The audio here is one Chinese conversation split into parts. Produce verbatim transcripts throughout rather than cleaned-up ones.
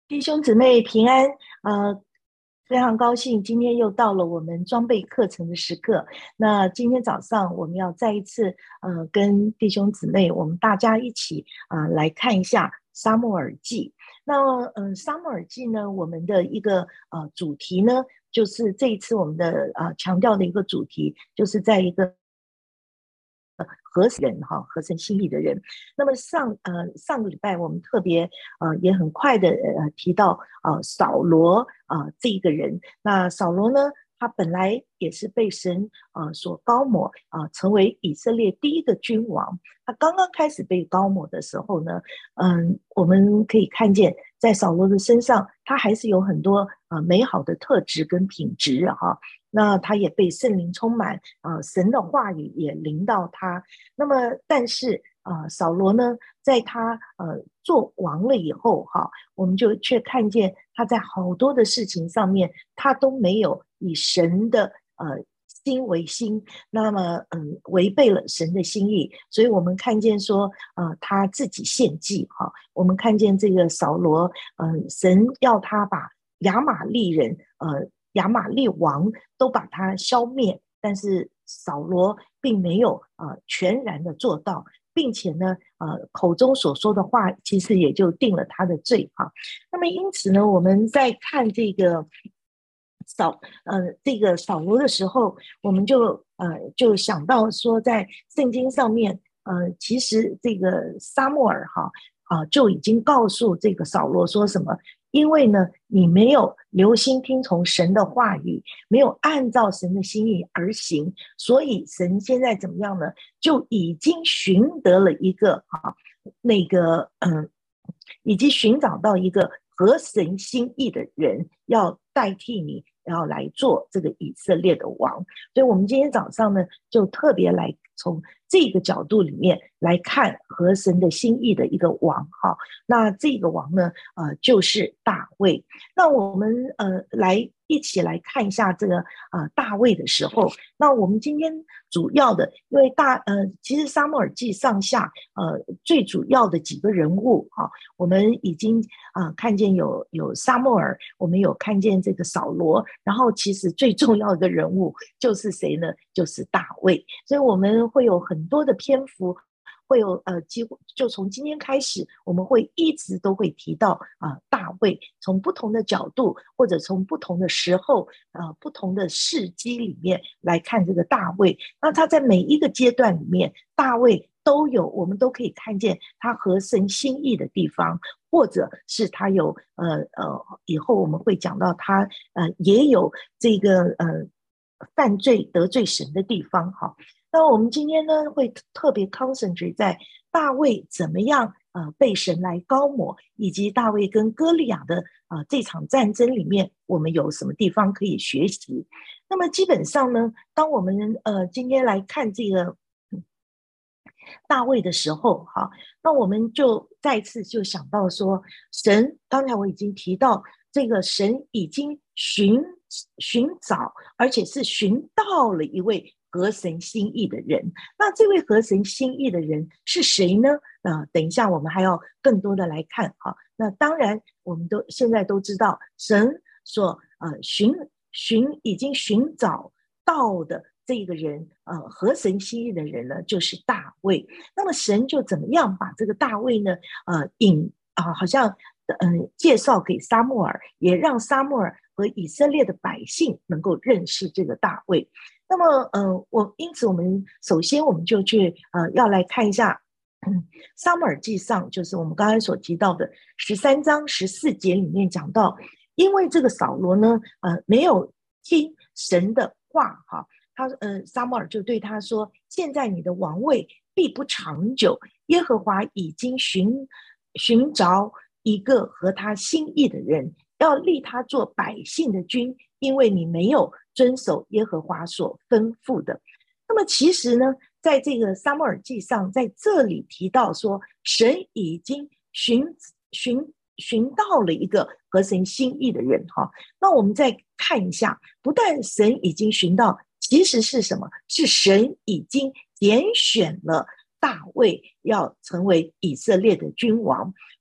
弟兄姊妹平安，呃，非常高兴，今天又到了我们装备课程的时刻。那今天早上我们要再一次，呃，跟弟兄姊妹，我们大家一起啊、呃、来看一下撒母耳记。那呃，撒母耳记呢，我们的一个呃主题呢，就是这一次我们的呃强调的一个主题，就是在一个合神人哈，合神心意的人。那么上呃上个礼拜我们特别呃也很快的呃提到呃扫罗啊、呃、这一个人。那扫罗呢，他本来也是被神呃所高抹啊、呃，成为以色列第一个君王。他刚刚开始被高抹的时候呢，嗯，我们可以看见在扫罗的身上，他还是有很多呃美好的特质跟品质哈。那他也被圣灵充满，呃，神的话语也临到他。那么，但是呃，扫罗呢，在他呃做王了以后，哈，我们就却看见他在好多的事情上面，他都没有以神的呃心为心，那么嗯，违背了神的心意，所以我们看见说，呃，他自己献祭哈，我们看见这个扫罗，嗯、呃，神要他把亚玛利人，呃。亚玛利王都把他消灭，但是扫罗并没有呃全然的做到，并且呢，呃，口中所说的话，其实也就定了他的罪哈。那么因此呢，我们在看这个扫呃这个扫罗的时候，我们就呃就想到说，在圣经上面，呃，其实这个撒母耳哈啊、呃、就已经告诉这个扫罗说什么。因为呢，你没有留心听从神的话语，没有按照神的心意而行，所以神现在怎么样呢？就已经寻得了一个啊，那个嗯，已经寻找到一个合神心意的人，要代替你，要来做这个以色列的王。所以，我们今天早上呢，就特别来从这个角度里面来看合神的心意的一个王哈。那这个王呢，呃，就是大卫。那我们呃来一起来看一下这个呃大卫的时候，那我们今天主要的，因为大呃其实撒母耳记上下呃最主要的几个人物哈、啊，我们已经啊、呃、看见有有撒母耳，我们有看见这个扫罗，然后其实最重要的人物就是谁呢？就是大卫。所以我们会有很多的篇幅。会有呃，几乎就从今天开始，我们会一直都会提到啊、呃，大卫从不同的角度，或者从不同的时候，呃，不同的事迹里面来看这个大卫。那他在每一个阶段里面，大卫都有，我们都可以看见他合神心意的地方，或者是他有呃呃，以后我们会讲到他呃也有这个呃犯罪得罪神的地方哈。那我们今天呢，会特别 concentrate 在大卫怎么样呃被神来高抹，以及大卫跟歌利亚的呃这场战争里面，我们有什么地方可以学习？那么基本上呢，当我们呃今天来看这个大卫的时候，哈，那我们就再次就想到说，神刚才我已经提到，这个神已经寻寻找，而且是寻到了一位合神心意的人。那这位合神心意的人是谁呢？呃，等一下我们还要更多的来看哈。那当然，我们都现在都知道，神所呃寻寻已经寻找到的这个人，呃，合神心意的人呢，就是大卫。那么神就怎么样把这个大卫呢，呃，引啊、呃，好像嗯、呃、介绍给撒母耳，也让撒母耳和以色列的百姓能够认识这个大卫。那么，呃，我因此我们首先我们就去呃要来看一下。嗯，撒母耳记上就是我们刚才所提到的十三章十四节里面讲到，因为这个扫罗呢，呃，没有听神的话，哈，他呃，撒母耳就对他说：现在你的王位必不长久，耶和华已经寻寻找一个合他心意的人，要立他做百姓的君，因为你没有遵守耶和华所吩咐的。那么其实呢，在这个撒母耳记上，在这里提到说，神已经寻寻寻到了一个合神心意的人哈。那我们再看一下，不但神已经寻到，其实是什么？是神已经拣选了大卫要成为以色列的君王。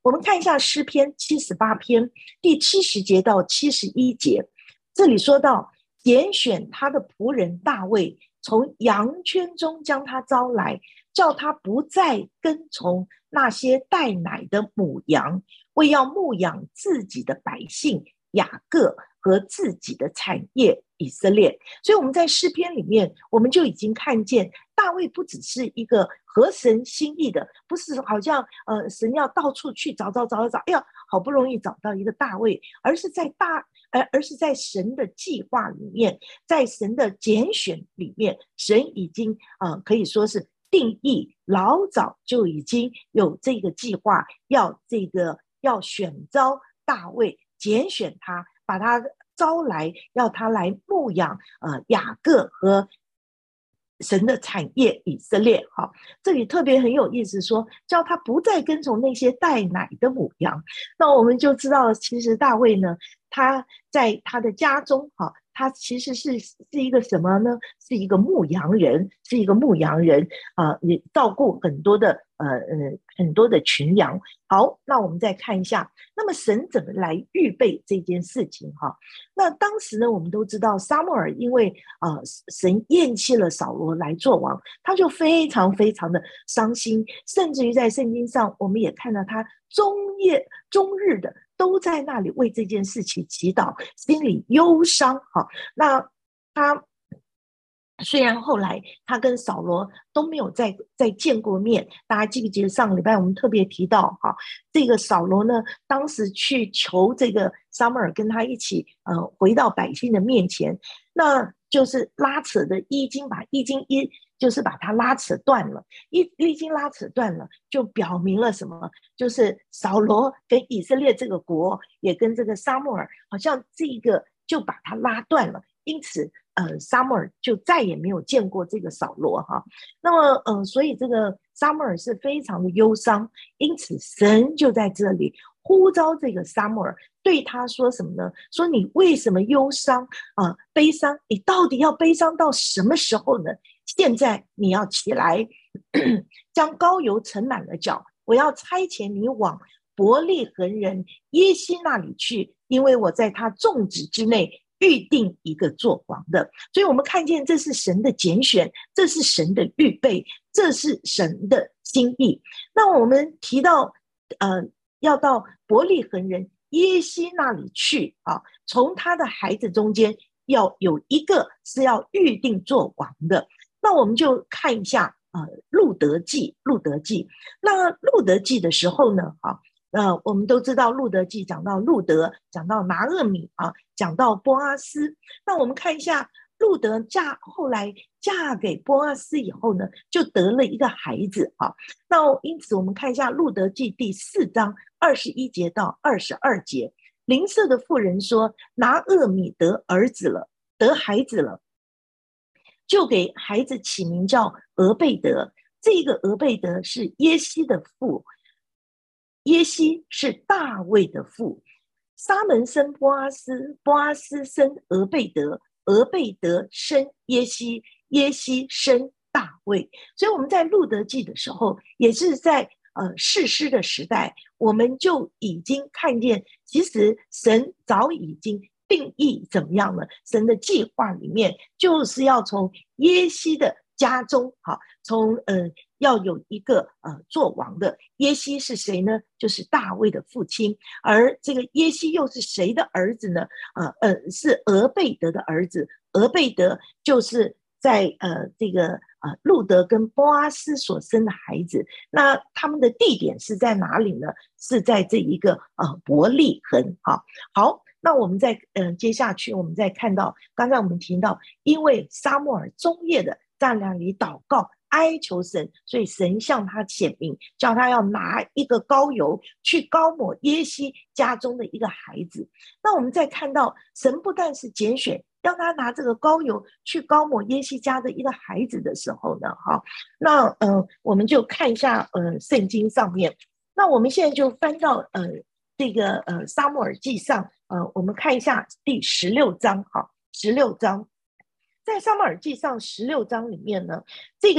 我们看一下诗篇七十八篇第七十节到七十一节，这里说到拣选他的仆人大卫，从羊圈中将他招来，叫他不再跟从那些带奶的母羊，为要牧养自己的百姓雅各和自己的产业以色列。所以我们在诗篇里面，我们就已经看见大卫不只是一个合神心意的，不是好像呃神要到处去找找找找，哎呀好不容易找到一个大卫，而是在大而而是在神的计划里面，在神的拣选里面，神已经呃可以说是定义，老早就已经有这个计划，要这个要选召大卫，拣选他，把他招来，要他来牧养呃雅各和神的产业以色列。好，这里特别很有意思，说叫他不再跟从那些带奶的母羊。那我们就知道，其实大卫呢，他在他的家中，哈，他其实是是一个什么呢？是一个牧羊人，是一个牧羊人啊、呃，也照顾很多的呃呃很多的群羊。好，那我们再看一下，那么神怎么来预备这件事情哈？那当时呢，我们都知道撒母耳因为呃神厌弃了扫罗来做王，他就非常非常的伤心，甚至于在圣经上我们也看到他终夜终日的都在那里为这件事情祈祷，心里忧伤。好，那他虽然后来他跟扫罗都没有再再见过面，大家记不记得上个礼拜我们特别提到哈，这个扫罗呢，当时去求这个撒母耳跟他一起呃回到百姓的面前，那就是拉扯的衣襟，把衣襟一就是把它拉扯断了，衣衣襟拉扯断了，就表明了什么？就是扫罗跟以色列这个国也跟这个撒母耳好像这个就把它拉断了，因此呃，撒母耳就再也没有见过这个扫罗哈。那么呃，所以这个撒母耳是非常的忧伤，因此神就在这里呼召这个撒母耳，对他说什么呢？说你为什么忧伤啊、呃？悲伤，你到底要悲伤到什么时候呢？现在你要起来，将膏油盛满了脚，我要差遣你往伯利恒人耶西那里去，因为我在他众子之内预定一个做王的。所以我们看见这是神的拣选，这是神的预备，这是神的心意。那我们提到呃，要到伯利恒人耶西那里去啊，从他的孩子中间要有一个是要预定做王的。那我们就看一下呃路德记，路德记。那路德记的时候呢，啊，呃，我们都知道路德记讲到路德，讲到拿俄米啊，讲到波阿斯。那我们看一下路德嫁后来嫁给波阿斯以后呢，就得了一个孩子啊。那因此我们看一下路德记第四章二十一节到二十二节，邻舍的妇人说，拿俄米得儿子了，得孩子了，就给孩子起名叫俄贝德。这个俄贝德是耶西的父，耶西是大卫的父。撒门生波阿斯，波阿斯生俄贝德，俄贝德生耶西，耶西生大卫。所以我们在路德记的时候，也是在呃士师的时代，我们就已经看见，其实神早已经定义怎么样了？神的计划里面就是要从耶西的家中，好，从呃要有一个呃做王的。耶西是谁呢？就是大卫的父亲。而这个耶西又是谁的儿子呢？呃呃，是俄贝德的儿子。俄贝德就是在呃这个呃路德跟波阿斯所生的孩子。那他们的地点是在哪里呢？是在这一个呃伯利恒。好，好。那我们再嗯、呃、接下去，我们再看到，刚才我们提到，因为撒母耳终夜的在那里祷告哀求神，所以神向他显明，叫他要拿一个膏油去膏抹耶西家中的一个孩子。那我们再看到，神不但是拣选，让他拿这个膏油去膏抹耶西家的一个孩子的时候呢，哈，那呃我们就看一下呃圣经上面。那我们现在就翻到呃这个呃撒母耳记上。呃，我们看一下第十六章，好，十六章，在撒母耳记上十六章里面呢，这个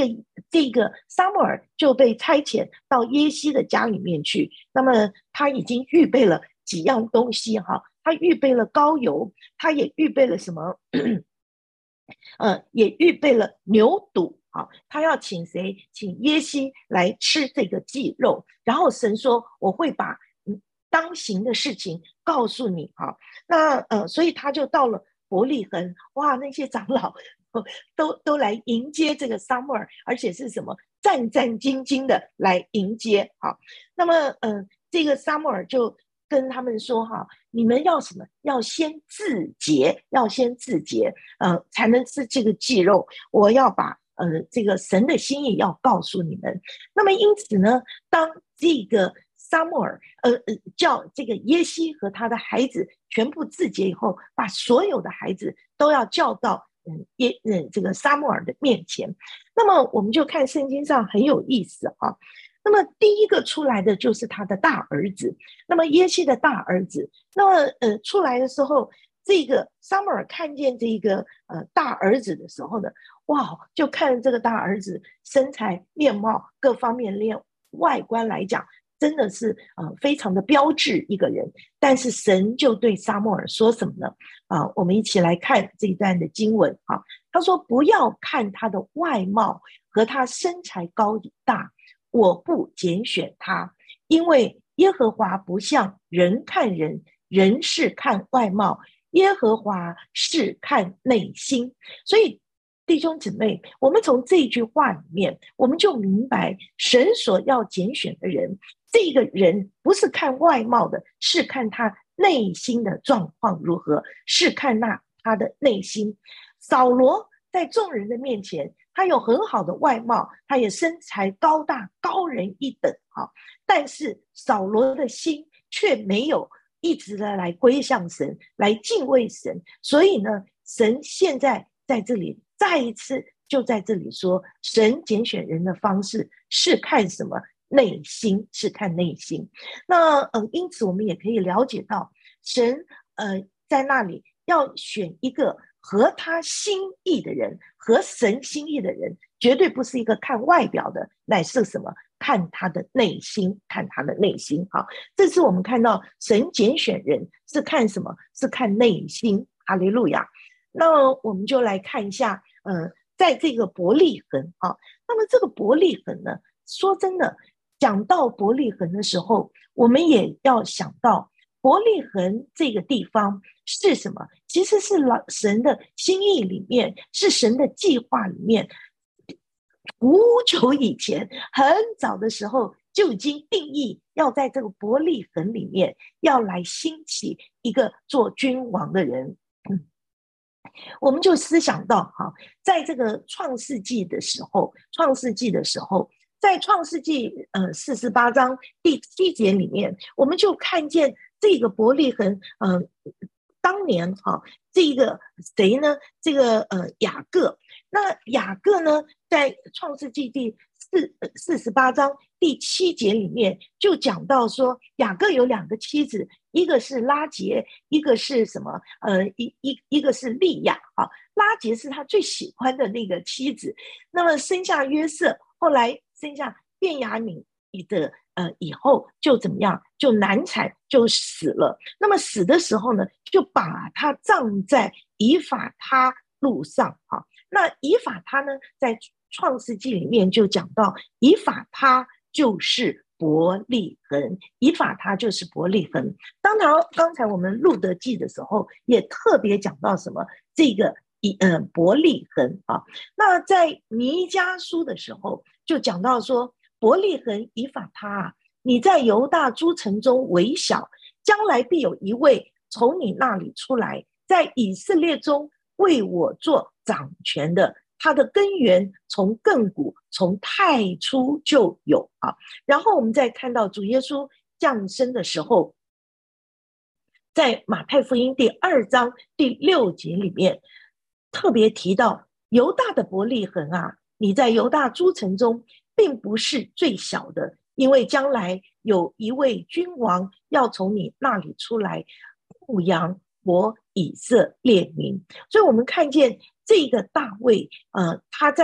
这个撒母耳就被差遣到耶西的家里面去。那么他已经预备了几样东西哈，他预备了膏油，他也预备了什么？呃，也预备了牛肚。好，他要请谁？请耶西来吃这个祭肉。然后神说：“我会把当行的事情告诉你。”好，那呃，所以他就到了伯利恒。哇，那些长老都都来迎接这个撒母耳，而且是什么战战兢兢的来迎接。好，那么呃，这个撒母耳就跟他们说：“哈，你们要什么？要先自洁，要先自洁，呃，才能吃这个祭肉。我要把呃这个神的心意要告诉你们。”那么因此呢，当这个撒母耳呃呃叫这个耶西和他的孩子全部自洁以后，把所有的孩子都要叫到嗯耶嗯这个撒母耳的面前。那么我们就看圣经上很有意思啊。那么第一个出来的就是他的大儿子，那么耶西的大儿子。那么呃出来的时候，这个撒母耳看见这个呃大儿子的时候呢，哇，就看这个大儿子身材面貌各方面连外观来讲，真的是呃非常的标致一个人。但是神就对撒母耳说什么呢？啊、呃，我们一起来看这一段的经文啊。他说：“不要看他的外貌和他身材高大，我不拣选他，因为耶和华不像人看人，人是看外貌，耶和华是看内心。”所以弟兄姊妹，我们从这一句话里面，我们就明白神所要拣选的人，这个人不是看外貌的，是看他内心的状况如何，是看那他的内心。扫罗在众人的面前，他有很好的外貌，他也身材高大，高人一等啊。但是扫罗的心却没有一直的来归向神，来敬畏神。所以呢，神现在在这里再一次就在这里说，神拣选人的方式是看什么？内心，是看内心。那嗯、呃，因此我们也可以了解到，神呃在那里要选一个合他心意的人，合神心意的人，绝对不是一个看外表的，乃是什么？看他的内心，看他的内心。好，这次我们看到神拣选人是看什么？是看内心。哈利路亚。那我们就来看一下，呃，在这个伯利恒啊，那么这个伯利恒呢，说真的，讲到伯利恒的时候，我们也要想到伯利恒这个地方是什么？其实是神的心意里面，是神的计划里面，无久以前，很早的时候就已经定义要在这个伯利恒里面要来兴起一个做君王的人。嗯，我们就思想到哈，在这个创世纪的时候，创世纪的时候，在创世纪呃四十八章第七节里面，我们就看见这个伯利恒，呃，当年哈，这个谁呢？这个呃雅各。那雅各呢，在创世纪第四四十八章第七节里面就讲到说，雅各有两个妻子，一个是拉结，一个是什么？呃，一一一个是利亚啊。拉结是他最喜欢的那个妻子，那么生下约瑟，后来生下便雅悯的呃以后就怎么样？就难产，就死了。那么死的时候呢，就把他葬在以法他路上啊。那以法他呢，在创世纪里面就讲到，以法他就是伯利恒，以法他就是伯利恒。当然，刚才我们路德记的时候也特别讲到什么这个以呃伯利恒啊。那在弥迦书的时候就讲到说，伯利恒以法他啊，你在犹大诸城中为小，将来必有一位从你那里出来，在以色列中为我做掌权的，他的根源从亘古，从太初就有啊。然后我们再看到主耶稣降生的时候，在马太福音第二章第六节里面特别提到，犹大的伯利恒啊，你在犹大诸城中并不是最小的，因为将来有一位君王要从你那里出来，牧养我以色列民。所以我们看见这个大卫呃，他在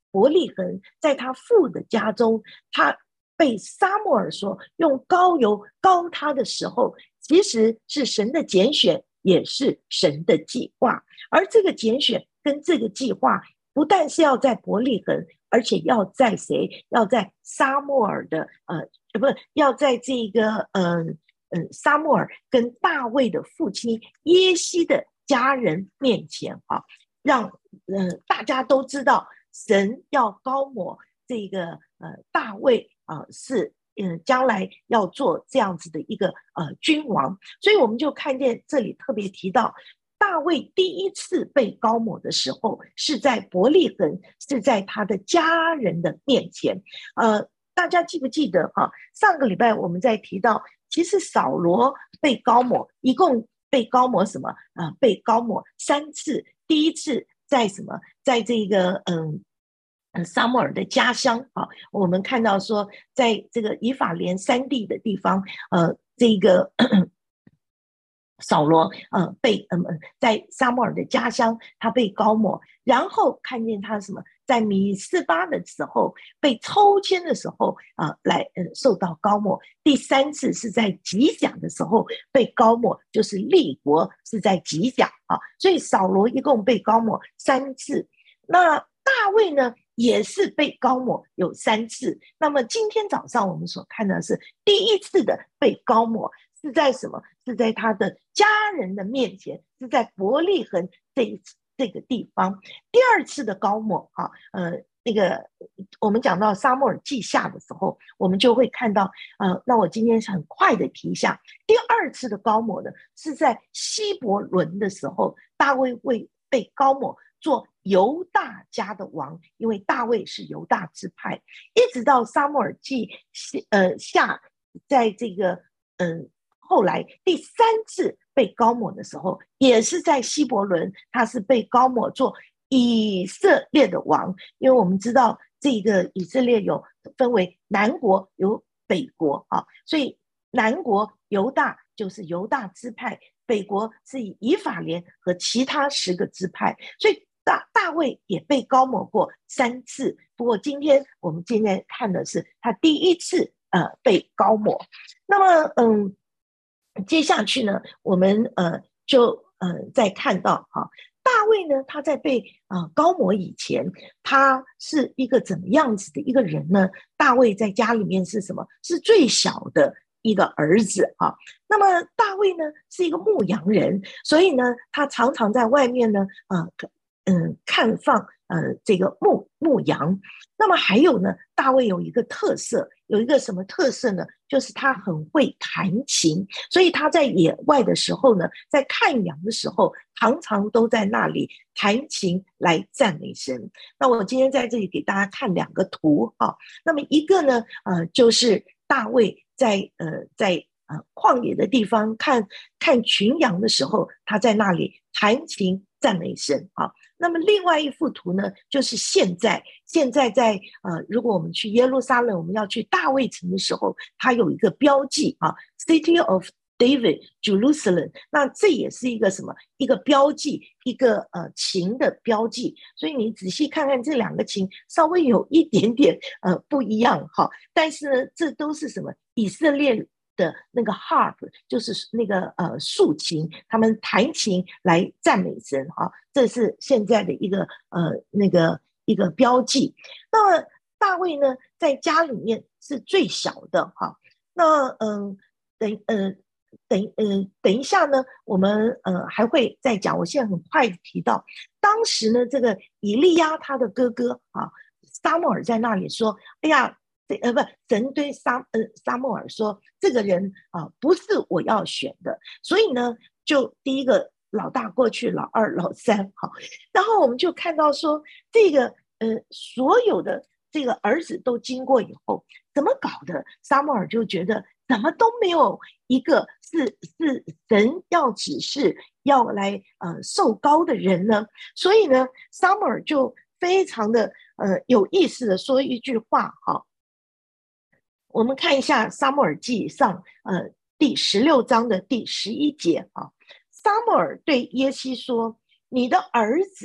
伯利恒，在他父的家中，他被撒母耳说用膏油膏他的时候，其实是神的拣选，也是神的计划。而这个拣选跟这个计划，不但是要在伯利恒，而且要在谁？要在撒母耳的呃，不是要在这个嗯嗯、呃、撒母耳跟大卫的父亲耶西的家人面前啊，让呃大家都知道神要膏抹这个呃大卫啊、呃、是嗯、呃、将来要做这样子的一个呃君王，所以我们就看见这里特别提到。大卫第一次被膏抹的时候，是在伯利恒，是在他的家人的面前。呃，大家记不记得哈、啊？上个礼拜我们在提到，其实扫罗被膏抹，一共被膏抹什么？呃，被膏抹三次。第一次在什么？在这个嗯。撒母耳的家乡啊，我们看到说，在这个以法莲山地的地方，呃，这个扫罗呃被嗯、呃、在撒母耳的家乡，他被膏抹，然后看见他什么，在米斯巴的时候被抽签的时候啊、呃，来呃受到膏抹。第三次是在吉甲的时候被膏抹，就是立国是在吉甲啊，所以扫罗一共被膏抹三次。那大卫呢？也是被膏抹有三次。那么今天早上我们所看的是第一次的被膏抹，是在什么？是在他的家人的面前，是在伯利恒这一这个地方。第二次的膏抹啊，呃，那个我们讲到撒母耳记下的时候，我们就会看到，呃，那我今天很快的提一下，第二次的膏抹呢，是在希伯伦的时候，大卫会被膏抹做犹大家的王，因为大卫是犹大支派，一直到撒母耳记呃下，在这个嗯、呃、后来第三次被膏抹的时候，也是在希伯伦，他是被膏抹做以色列的王，因为我们知道这个以色列有分为南国有北国啊，所以南国犹大就是犹大支派，北国是以以法莲和其他十个支派，所以大大卫也被膏抹过三次。不过今天我们今天看的是他第一次呃被膏抹。那么嗯，接下去呢，我们呃就呃再看到哈、啊，大卫呢他在被呃膏抹以前，他是一个怎么样子的一个人呢？大卫在家里面是什么？是最小的一个儿子啊。那么大卫呢是一个牧羊人，所以呢他常常在外面呢呃嗯看放呃这个牧牧羊。那么还有呢，大卫有一个特色，有一个什么特色呢？就是他很会弹琴，所以他在野外的时候呢，在看羊的时候，常常都在那里弹琴来赞美神。那我今天在这里给大家看两个图啊。那么一个呢，呃，就是大卫在呃在呃旷野的地方看看群羊的时候，他在那里弹琴赞美神啊。那么另外一幅图呢，就是现在现在在呃，如果我们去耶路撒冷，我们要去大卫城的时候，它有一个标记啊 ，City of David Jerusalem， 那这也是一个什么？一个标记，一个呃琴的标记。所以你仔细看看这两个琴，稍微有一点点呃不一样哈，但是呢，这都是什么？以色列的那个 harp， 就是那个呃竖琴，他们弹琴来赞美神哈，这是现在的一个呃那个一个标记。那么大卫呢，在家里面是最小的哈。那嗯，等呃等呃等一下呢，我们呃还会再讲。我现在很快提到，当时呢，这个以利亚他的哥哥啊，撒母耳在那里说：“哎呀。”呃，不，神对撒呃撒母耳说，这个人啊、呃、不是我要选的，所以呢，就第一个老大过去，老二、老三，好，然后我们就看到说，这个呃所有的这个儿子都经过以后，怎么搞的？撒母耳就觉得怎么都没有一个是是神要指示要来呃受膏的人呢，所以呢，撒母耳就非常的呃有意思的说一句话，哈。我们看一下撒母耳记上呃第十六章的第十一节啊，撒母耳对耶西说：“你的儿子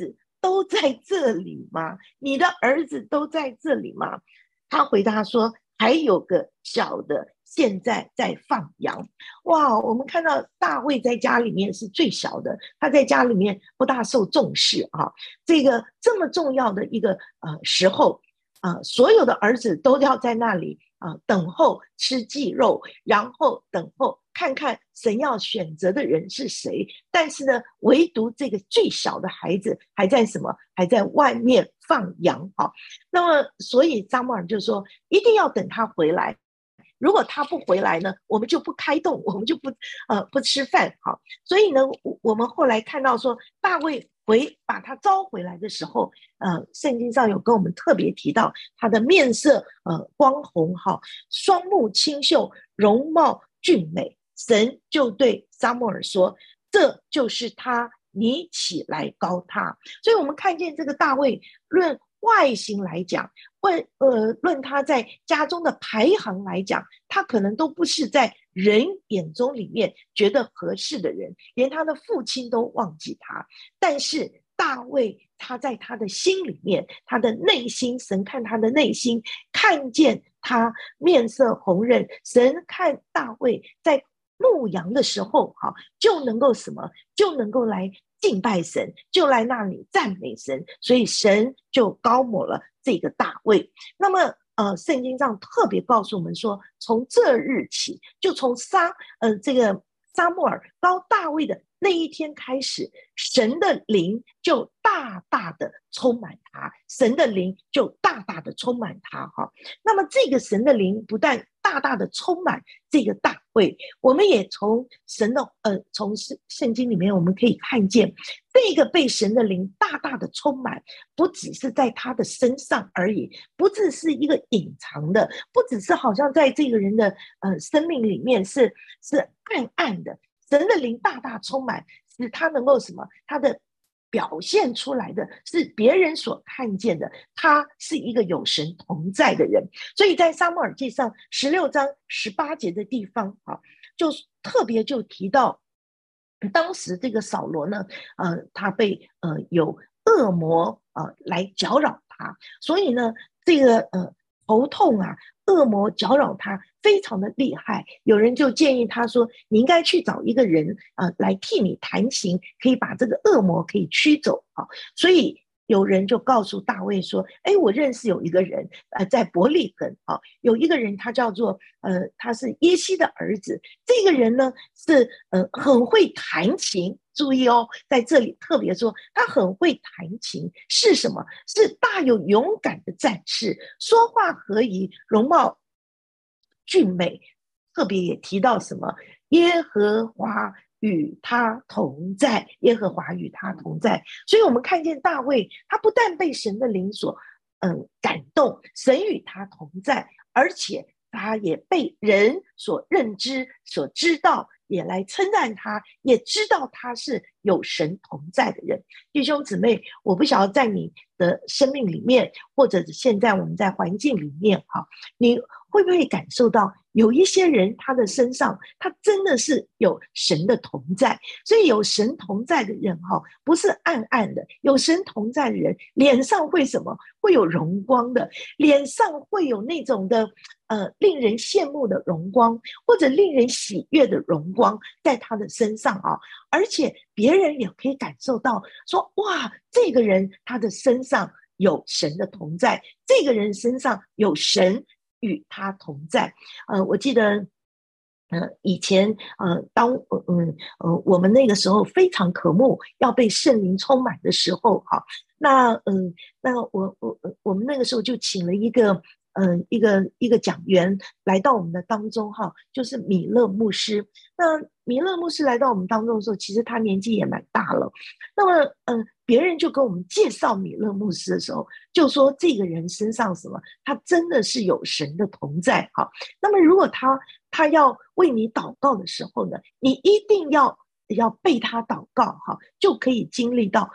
都在这里吗？你的儿子都在这里吗？他回答说，还有个小的现在在放羊。哇，我们看到大卫在家里面是最小的，他在家里面不大受重视啊。这个这么重要的一个呃时候，呃，所有的儿子都要在那里啊、呃、等候吃祭肉，然后等候看看神要选择的人是谁。但是呢，唯独这个最小的孩子还在什么？还在外面放羊啊。那么，所以撒母耳就说，一定要等他回来。如果他不回来呢，我们就不开动，我们就不呃不吃饭。好，所以呢，我们后来看到说，大卫回把他招回来的时候，呃，圣经上有跟我们特别提到他的面色呃光红，哈，双目清秀，容貌俊美。神就对撒母耳说：“这就是他，你起来膏他。”所以，我们看见这个大卫，论外形来讲，论呃论他在家中的排行来讲，他可能都不是在人眼中里面觉得合适的人，连他的父亲都忘记他。但是大卫他在他的心里面，他的内心，神看他的内心，看见他面色红润，神看大卫在牧羊的时候，好，就能够什么，就能够来敬拜神，就来那里赞美神，所以神就膏抹了这个大卫。那么呃，圣经上特别告诉我们说，从这日起，就从撒呃这个撒母耳膏大卫的那一天开始，神的灵就大大的充满他，神的灵就大大的充满他哈。那么这个神的灵不但大大的充满这个大卫，我们也从神的呃从圣经里面我们可以看见，这个被神的灵大大的充满，不只是在他的身上而已，不只是一个隐藏的，不只是好像在这个人的呃生命里面是是暗暗的，神的灵大大充满，使他能够什么？他的表现出来的是别人所看见的，他是一个有神同在的人。所以在撒母耳记上十六章十八节的地方啊，就特别就提到，当时这个扫罗呢，呃，他被呃有恶魔呃来搅扰他，所以呢，这个呃头痛啊，恶魔搅扰他非常的厉害。有人就建议他说，你应该去找一个人啊、呃、来替你弹琴，可以把这个恶魔可以驱走啊。所以有人就告诉大卫说，哎，我认识有一个人呃在伯利恒啊，有一个人他叫做呃他是耶西的儿子，这个人呢是呃很会弹琴。注意哦，在这里特别说他很会弹琴，是什么？是大有勇敢的战士，说话合宜，容貌俊美。特别也提到什么？耶和华与他同在，耶和华与他同在。所以我们看见大卫，他不但被神的灵所嗯感动，神与他同在，而且他也被人所认知、所知道，也来称赞他，也知道他是有神同在的人。弟兄姊妹，我不晓得在你的生命里面，或者现在我们在环境里面，哈，你会不会感受到有一些人他的身上他真的是有神的同在？所以有神同在的人哈，不是暗暗的，有神同在的人脸上会什么？会有荣光的，脸上会有那种的呃令人羡慕的荣光，或者令人喜悦的荣光在他的身上啊。而且别人也可以感受到说，哇，这个人他的身上有神的同在，这个人身上有神与他同在。呃，我记得，呃，以前呃，当嗯呃我们那个时候非常渴慕要被圣灵充满的时候，哈，那嗯，那我我我们那个时候就请了一个。嗯，一个一个讲员来到我们的当中哈，就是米勒牧师。那米勒牧师来到我们当中的时候，其实他年纪也蛮大了。那么，嗯，别人就跟我们介绍米勒牧师的时候，就说这个人身上什么，他真的是有神的同在哈。那么，如果他他要为你祷告的时候呢，你一定要要被他祷告哈，就可以经历到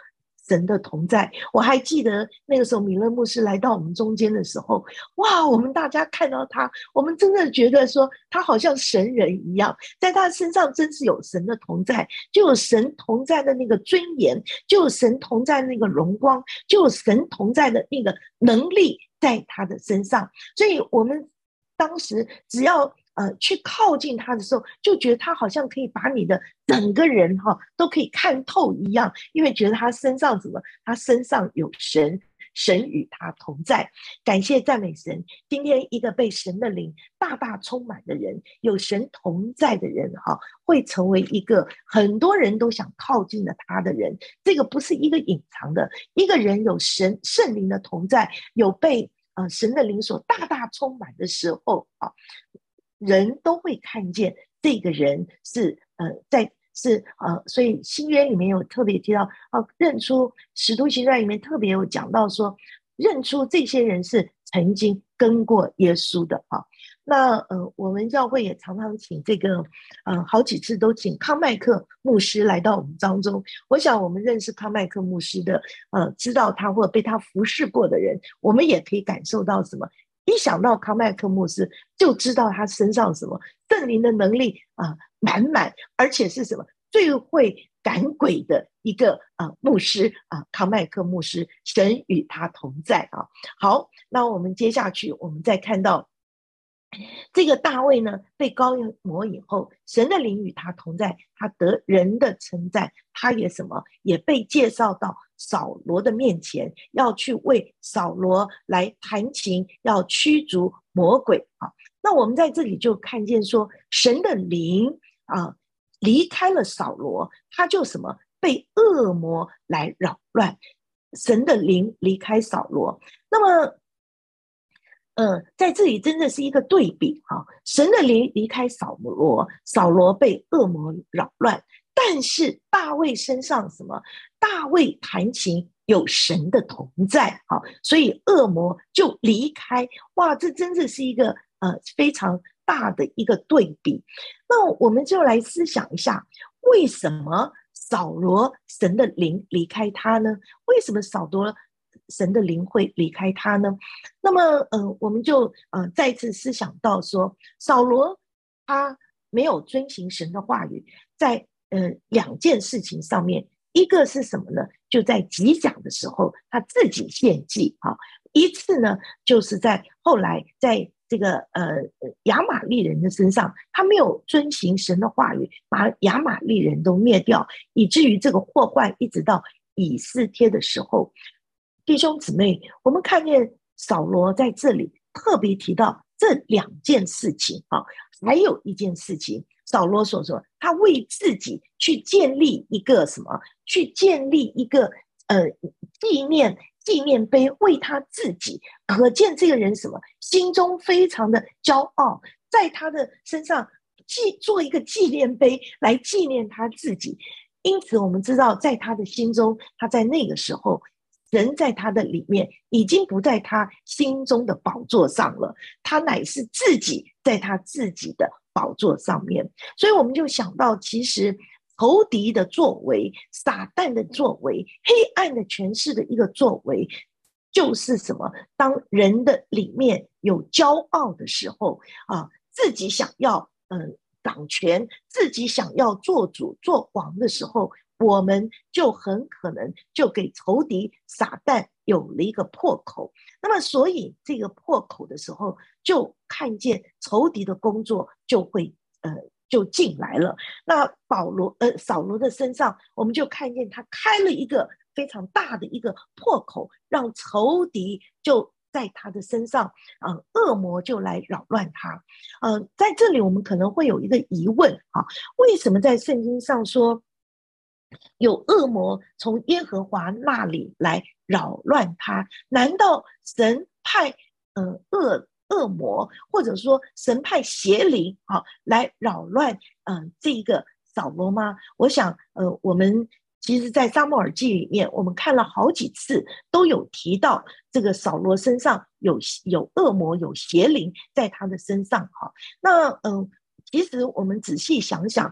神的同在。我还记得那个时候米勒牧师来到我们中间的时候，哇，我们大家看到他，我们真的觉得说他好像神人一样，在他身上真是有神的同在，就有神同在的那个尊严，就有神同在的那个荣光，就有神同在的那个能力在他的身上。所以我们当时只要呃，去靠近他的时候，就觉得他好像可以把你的整个人哈、哦、都可以看透一样，因为觉得他身上什么，他身上有神，神与他同在。感谢赞美神，今天一个被神的灵大大充满的人，有神同在的人哈、哦，会成为一个很多人都想靠近的他的人。这个不是一个隐藏的，一个人有神圣灵的同在，有被呃神的灵所大大充满的时候啊。人都会看见这个人是呃在是呃，所以新约里面有特别提到哦，认出使徒行传里面特别有讲到说，认出这些人是曾经跟过耶稣的啊。那呃，我们教会也常常请这个呃好几次都请康麦克牧师来到我们当中。我想我们认识康麦克牧师的呃，知道他或者被他服侍过的人，我们也可以感受到什么。一想到康麦克牧师，就知道他身上什么圣灵的能力啊、呃、满满，而且是什么最会赶鬼的一个呃牧师啊、呃，康麦克牧师，神与他同在啊。好，那我们接下去，我们再看到这个大卫呢，被膏抹以后，神的灵与他同在，他得人的称赞，他也什么，也被介绍到扫罗的面前，要去为扫罗来弹琴，要驱逐魔鬼啊。那我们在这里就看见说，神的灵啊离开了扫罗，他就什么被恶魔来扰乱，神的灵离开扫罗，那么。嗯，在这里真的是一个对比哈、啊，神的灵离开扫罗，扫罗被恶魔扰乱，但是大卫身上什么？大卫弹琴有神的同在啊，所以恶魔就离开。哇，这真的是一个呃非常大的一个对比。那我们就来思想一下，为什么扫罗神的灵离开他呢？为什么扫罗神的灵会离开他呢？那么，呃，我们就呃再次思想到说，扫罗他没有遵行神的话语，在呃两件事情上面，一个是什么呢？就在击掌的时候，他自己献祭啊；一次呢，就是在后来在这个呃亚玛力人的身上，他没有遵行神的话语，把亚玛力人都灭掉，以至于这个祸患一直到以斯帖的时候。弟兄姊妹，我们看见扫罗在这里特别提到这两件事情啊，还有一件事情，扫罗所说，他为自己去建立一个什么？去建立一个呃纪念纪念碑，为他自己。可见这个人什么？心中非常的骄傲，在他的身上记做一个纪念碑来纪念他自己。因此，我们知道，在他的心中，他在那个时候。人在他的里面已经不在他心中的宝座上了，他乃是自己在他自己的宝座上面。所以我们就想到，其实仇敌的作为、撒旦的作为、黑暗的权势的一个作为，就是什么？当人的里面有骄傲的时候啊，自己想要嗯掌权，自己想要做主做王的时候。我们就很可能就给仇敌撒旦有了一个破口，那么所以这个破口的时候，就看见仇敌的工作就会呃就进来了。那保罗呃扫罗的身上，我们就看见他开了一个非常大的一个破口，让仇敌就在他的身上，呃，恶魔就来扰乱他。呃，在这里我们可能会有一个疑问啊，为什么在圣经上说？有恶魔从耶和华那里来扰乱他，难道神派呃恶恶魔，或者说神派邪灵啊来扰乱嗯、呃、这个扫罗吗？我想呃我们其实在撒母耳记里面，我们看了好几次，都有提到这个扫罗身上有有恶魔有邪灵在他的身上哈。那嗯、呃，其实我们仔细想想。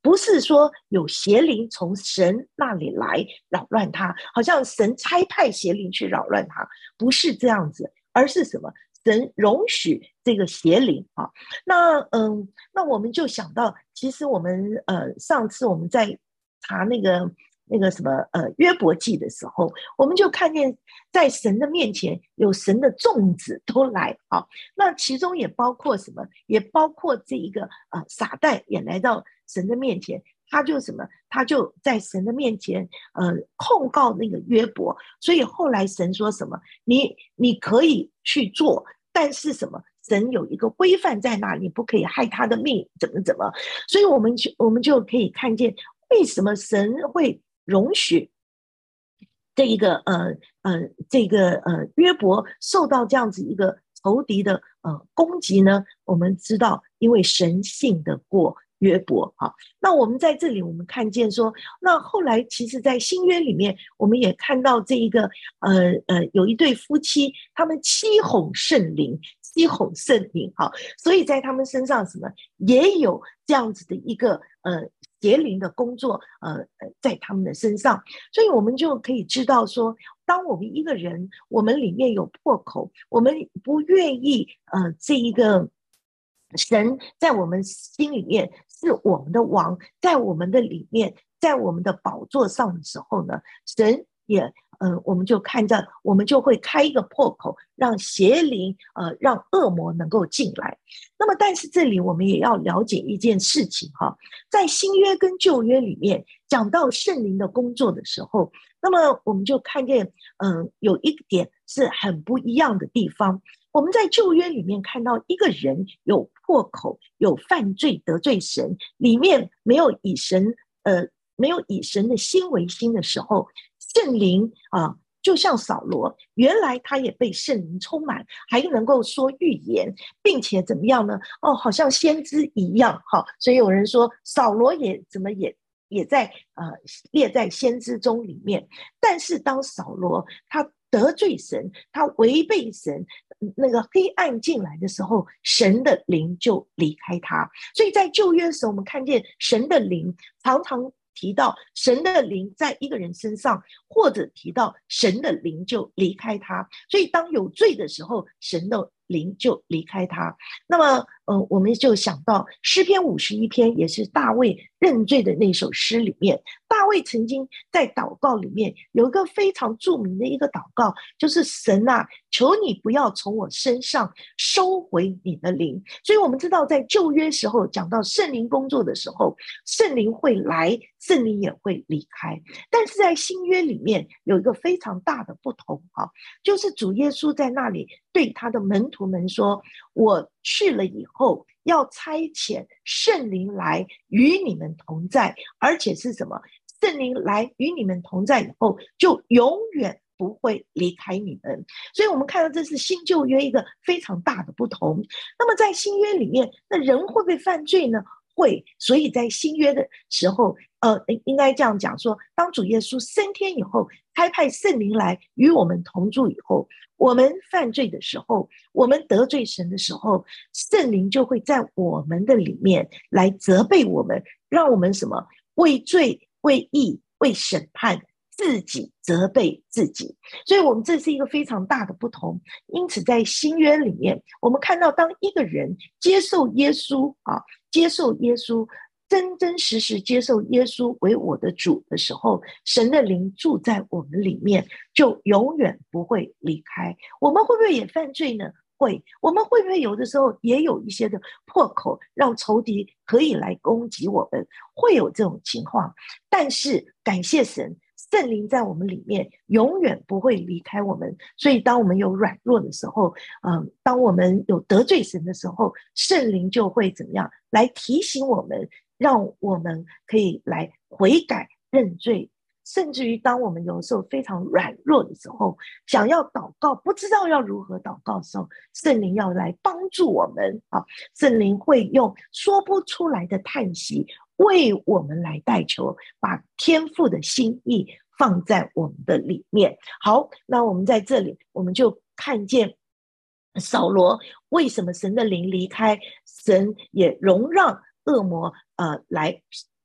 不是说有邪灵从神那里来扰乱他，好像神差派邪灵去扰乱他，不是这样子，而是什么？神容许这个邪灵啊。那嗯，那我们就想到，其实我们呃上次我们在查那个那个什么呃约伯记的时候，我们就看见在神的面前有神的众子都来啊。那其中也包括什么？也包括这一个呃撒旦也来到神的面前。他就什么？他就在神的面前，呃，控告那个约伯。所以后来神说什么？你你可以去做，但是什么？神有一个规范在那，你不可以害他的命，怎么怎么？所以我们就我们就可以看见，为什么神会容许这一个呃呃这个呃约伯受到这样子一个仇敌的呃攻击呢？我们知道，因为神信得过约伯啊。那我们在这里我们看见说，那后来其实在新约里面我们也看到这一个呃呃有一对夫妻，他们欺哄圣灵，欺哄圣灵哈，所以在他们身上什么也有这样子的一个呃邪灵的工作呃在他们的身上。所以我们就可以知道说，当我们一个人我们里面有破口，我们不愿意呃这一个神在我们心里面是我们的王，在我们的里面，在我们的宝座上的时候呢，神也呃，我们就看着，我们就会开一个破口，让邪灵呃，让恶魔能够进来。那么，但是这里我们也要了解一件事情哈，在新约跟旧约里面讲到圣灵的工作的时候，那么我们就看见，嗯、呃，有一点是很不一样的地方。我们在旧约里面看到一个人有破口，有犯罪得罪神，里面没有以神呃没有以神的心为心的时候，圣灵啊，就像扫罗，原来他也被圣灵充满，还能够说预言，并且怎么样呢？哦，好像先知一样哈。所以有人说扫罗也怎么也也在呃列在先知中里面。但是当扫罗他得罪神，他违背神，那个黑暗进来的时候，神的灵就离开他。所以在旧约的时候，我们看见神的灵常常提到神的灵在一个人身上，或者提到神的灵就离开他。所以当有罪的时候，神的灵就离开他。那么呃，我们就想到诗篇五十一篇，也是大卫认罪的那首诗里面，大卫曾经在祷告里面有一个非常著名的一个祷告，就是神啊，求你不要从我身上收回你的灵。所以我们知道在旧约时候讲到圣灵工作的时候，圣灵会来，圣灵也会离开。但是在新约里面有一个非常大的不同啊，就是主耶稣在那里对他的门徒们说，我去了以后要差遣圣灵来与你们同在，而且是什么？圣灵来与你们同在以后，就永远不会离开你们。所以我们看到这是新旧约一个非常大的不同。那么在新约里面，那人会不会犯罪呢？会。所以在新约的时候，呃，应该这样讲说，当主耶稣升天以后，差派圣灵来与我们同住以后，我们犯罪的时候，我们得罪神的时候，圣灵就会在我们的里面来责备我们，让我们什么？为罪、为义、为审判，自己责备自己。所以我们这是一个非常大的不同。因此在新约里面，我们看到当一个人接受耶稣啊，接受耶稣，真真实实接受耶稣为我的主的时候，神的灵住在我们里面，就永远不会离开。我们会不会也犯罪呢？会。我们会不会有的时候也有一些的破口，让仇敌可以来攻击我们？会有这种情况。但是感谢神，圣灵在我们里面永远不会离开我们。所以当我们有软弱的时候，嗯，当我们有得罪神的时候，圣灵就会怎么样来提醒我们，让我们可以来悔改认罪。甚至于当我们有时候非常软弱的时候，想要祷告不知道要如何祷告的时候，圣灵要来帮助我们啊！圣灵会用说不出来的叹息为我们来代求，把天父的心意放在我们的里面。好，那我们在这里我们就看见扫罗为什么神的灵离开，神也容让恶魔呃来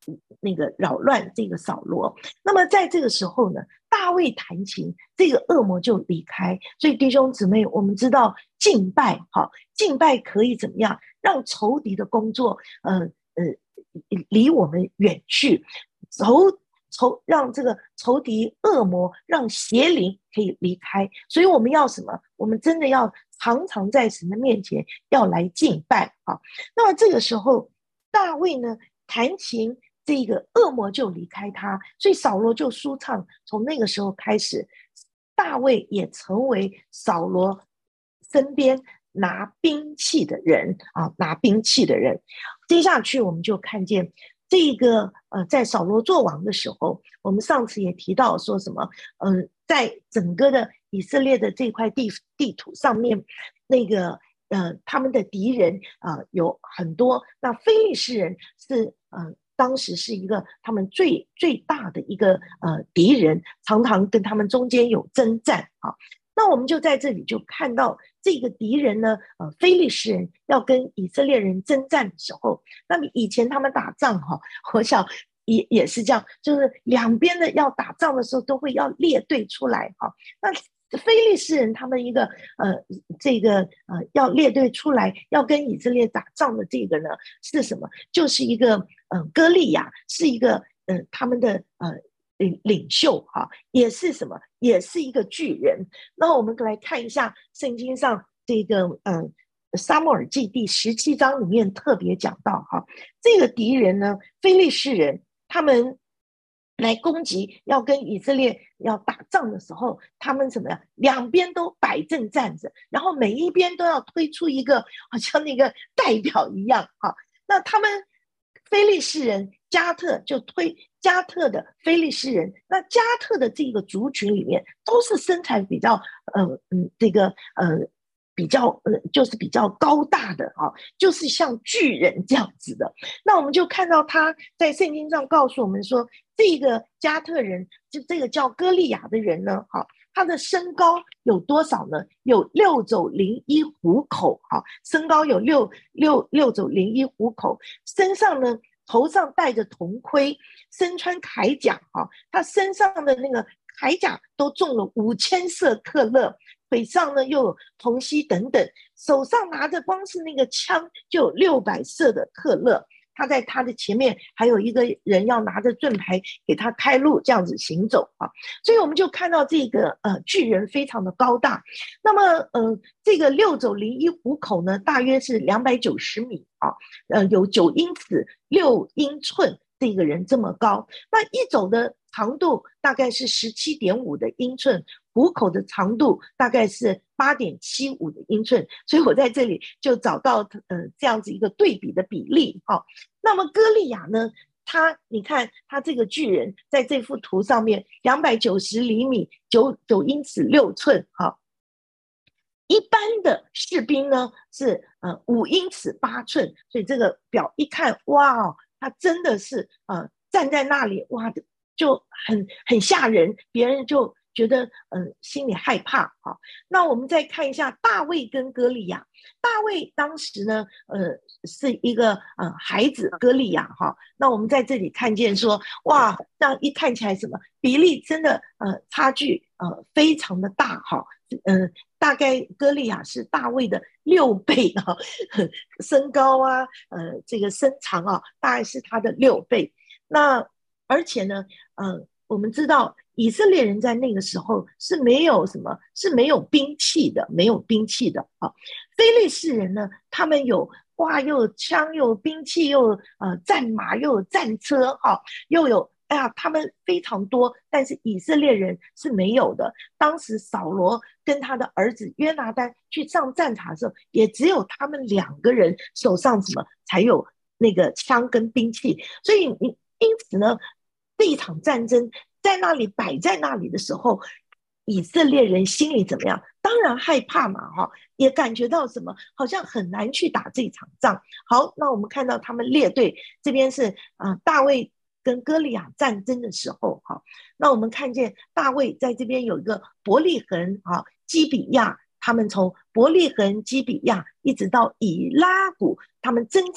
那个扰乱这个扫罗。那么在这个时候呢，大卫弹琴，这个恶魔就离开。所以弟兄姊妹，我们知道敬拜，好，敬拜可以怎么样让仇敌的工作，呃呃，离我们远去，仇仇让这个仇敌恶魔，让邪灵可以离开。所以我们要什么？我们真的要常常在神的面前要来敬拜啊。那么这个时候，大卫呢弹琴，这个恶魔就离开他，所以扫罗就舒畅。从那个时候开始，大卫也成为扫罗身边拿兵器的人啊，拿兵器的人。接下去我们就看见这个呃，在扫罗作王的时候，我们上次也提到说什么，嗯、呃，在整个的以色列的这块地地图上面，那个呃，他们的敌人啊、呃、有很多，那非利士人是呃。当时是一个他们最最大的一个呃敌人，常常跟他们中间有征战啊。那我们就在这里就看到这个敌人呢，呃，非利士人要跟以色列人征战的时候，那么以前他们打仗哈、哦，我想也也是这样，就是两边的要打仗的时候都会要列队出来哈、哦。那非利士人他们一个呃这个呃要列队出来要跟以色列打仗的这个呢是什么？就是一个呃歌利亚，是一个呃他们的呃领领袖哈、啊，也是什么？也是一个巨人。那我们来看一下圣经上这个呃撒母耳记第十七章里面特别讲到哈、啊，这个敌人呢非利士人他们来攻击，要跟以色列要打仗的时候，他们怎么样？两边都摆阵站着，然后每一边都要推出一个好像那个代表一样哈。那他们非利士人加特就推加特的非利士人，那加特的这个族群里面都是身材比较呃嗯这个呃。比较呃，就是比较高大的啊，就是像巨人这样子的。那我们就看到他在圣经上告诉我们说，这个加特人，就这个叫歌利亚的人呢，哈，他的身高有多少呢？有六肘零一虎口，哈，身高有六六六肘零一虎口，身上呢，头上戴着铜盔，身穿铠甲，哈，他身上的那个铠甲都中了五千色克勒。腿上呢又有铜锡等等，手上拿着光是那个枪就有六百色的克勒。他在他的前面还有一个人要拿着盾牌给他开路，这样子行走啊。所以我们就看到这个呃巨人非常的高大。那么呃这个六肘零一虎口呢，大约是两百九十米啊，呃有九英尺六英寸。这个人这么高，那一肘的长度大概是十七点五的英寸，虎口的长度大概是八点七五的英寸，所以我在这里就找到呃这样子一个对比的比例哈、哦。那么歌利亚呢，他你看他这个巨人在这幅图上面两百九十厘米，九九英尺六寸哈、哦。一般的士兵呢是呃五英尺八寸，所以这个表一看，哇哦。他真的是呃站在那里，哇，就很很吓人，别人就觉得呃心里害怕啊。那我们再看一下大卫跟歌利亚，大卫当时呢，呃是一个呃孩子歌利亚哈。那我们在这里看见说，哇，这样一看起来什么比例真的呃差距呃非常的大哈，嗯、呃。大概歌利亚是大卫的六倍啊，身高啊，呃，这个身长啊，大概是他的六倍。那而且呢，呃，我们知道以色列人在那个时候是没有什么，是没有兵器的，没有兵器的啊。非利士人呢，他们有哇，又有枪，又有兵器，又有呃战马，又有战车，哈、啊，又有。哎呀，他们非常多，但是以色列人是没有的。当时扫罗跟他的儿子约拿单去上战场的时候，也只有他们两个人手上什么才有那个枪跟兵器。所以你因此呢，这一场战争在那里摆在那里的时候，以色列人心里怎么样？当然害怕嘛，哈，也感觉到什么，好像很难去打这场仗。好，那我们看到他们列队这边是啊、呃，大卫。跟歌利亚战争的时候，哈，那我们看见大卫在这边有一个伯利恒啊、基比亚，他们从伯利恒、基比亚一直到以拉谷，他们征战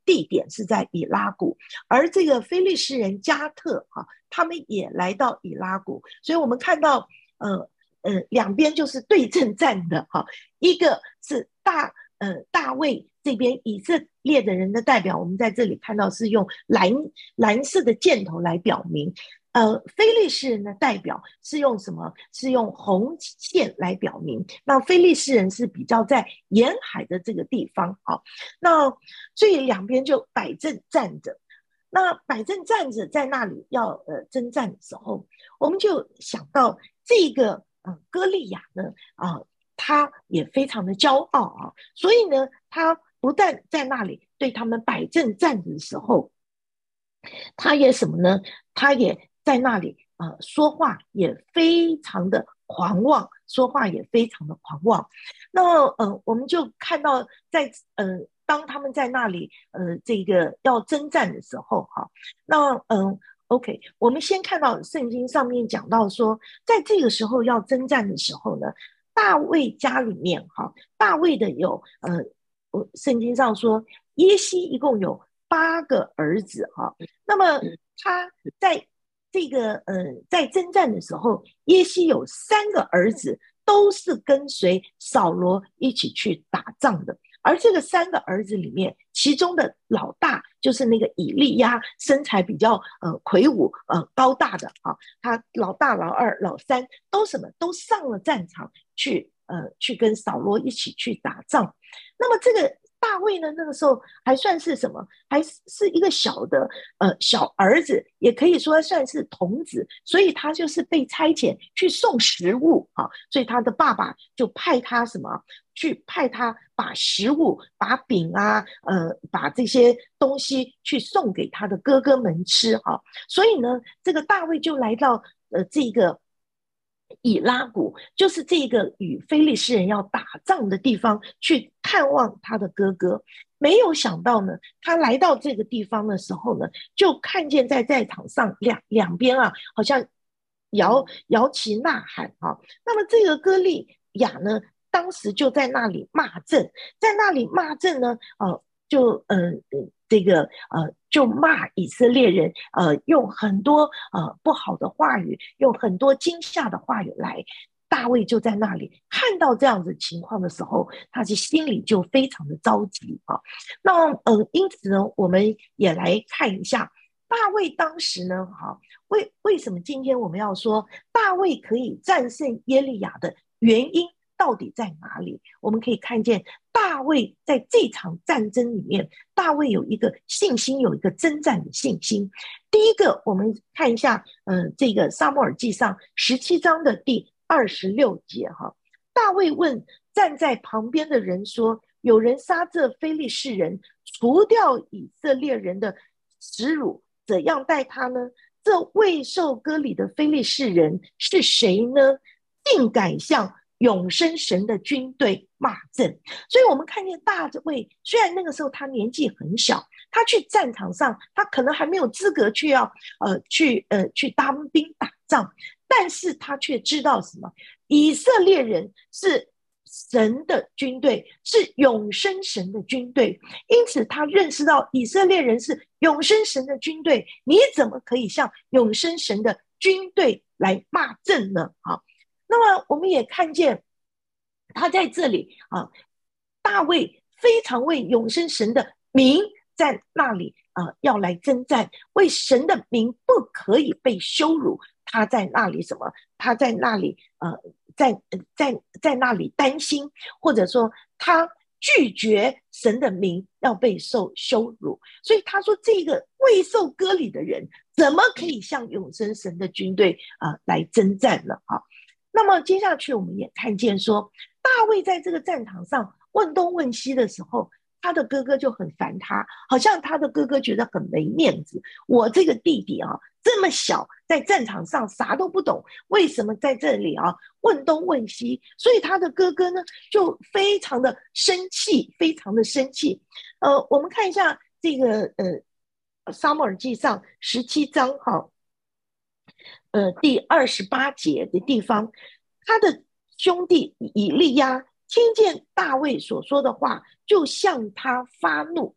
地点是在以拉谷，而这个非利士人加特哈、啊，他们也来到以拉谷，所以我们看到呃呃两边就是对阵战的哈、啊，一个是大呃大卫这边以色列的人的代表，我们在这里看到是用蓝蓝色的箭头来表明。呃，非利士人的代表是用什么？是用红线来表明。那非利士人是比较在沿海的这个地方啊。那所以两边就摆阵站着。那摆阵站着在那里要呃征战的时候，我们就想到这个呃歌利亚呢啊、呃，他也非常的骄傲啊，所以呢，他不但在那里对他们摆阵站着的时候，他也什么呢？他也在那里呃说话也非常的狂妄，说话也非常的狂妄。那呃我们就看到在呃当他们在那里呃这个要征战的时候哈，那嗯、呃、OK， 我们先看到圣经上面讲到说，在这个时候要征战的时候呢，大卫家里面哈，大卫的有呃圣经上说耶西一共有八个儿子哈，那么他在这个呃，在征战的时候，耶西有三个儿子都是跟随扫罗一起去打仗的，而这个三个儿子里面，其中的老大就是那个以利亚，身材比较呃魁梧呃高大的啊，他老大、老二、老三都什么都上了战场去呃去跟扫罗一起去打仗。那么这个大卫呢，那个时候还算是什么？还是一个小的呃小儿子，也可以说算是童子，所以他就是被差遣去送食物啊。所以他的爸爸就派他什么？去派他把食物、把饼啊，呃，把这些东西去送给他的哥哥们吃啊。所以呢，这个大卫就来到呃这个以拉谷，就是这个与非利士人要打仗的地方，去看望他的哥哥。没有想到呢，他来到这个地方的时候呢，就看见在战场上两两边啊，好像摇摇旗呐喊啊。那么这个歌利亚呢，当时就在那里骂阵，在那里骂阵呢，呃，就呃这个呃就骂以色列人，呃用很多呃不好的话语，用很多惊吓的话语来。大卫就在那里看到这样子情况的时候，他是心里就非常的着急啊。那呃，因此呢，我们也来看一下大卫当时呢，哈，为为什么今天我们要说大卫可以战胜耶利亚的原因到底在哪里？我们可以看见大卫在这场战争里面，大卫有一个信心，有一个征战的信心。第一个，我们看一下，呃，这个撒母耳记上十七章的第二十六节哈，大卫问站在旁边的人说：“有人杀这非利士人，除掉以色列人的耻辱，怎样待他呢？这未受割礼的非利士人是谁呢？竟敢向永生神的军队骂阵。”所以我们看见大卫，虽然那个时候他年纪很小，他去战场上，他可能还没有资格去要呃去呃去当兵打仗，但是他却知道什么？以色列人是神的军队，是永生神的军队，因此他认识到以色列人是永生神的军队，你怎么可以向永生神的军队来骂阵呢？啊，那么我们也看见他在这里啊，大卫非常为永生神的名在那里啊要来征战，为神的名不可以被羞辱。他在那里什么？他在那里呃，在在在那里担心，或者说他拒绝神的名要被受羞辱。所以他说，这个未受割礼的人，怎么可以向永生神的军队啊、呃、来征战呢？啊，那么接下去我们也看见说，大卫在这个战场上问东问西的时候，他的哥哥就很烦他，好像他的哥哥觉得很没面子。我这个弟弟啊，这么小，在战场上啥都不懂，为什么在这里啊问东问西？所以他的哥哥呢，就非常的生气，非常的生气。呃，我们看一下这个呃撒母耳记上十七章哈，呃第二十八节的地方，他的兄弟以利亚听见大卫所说的话，就向他发怒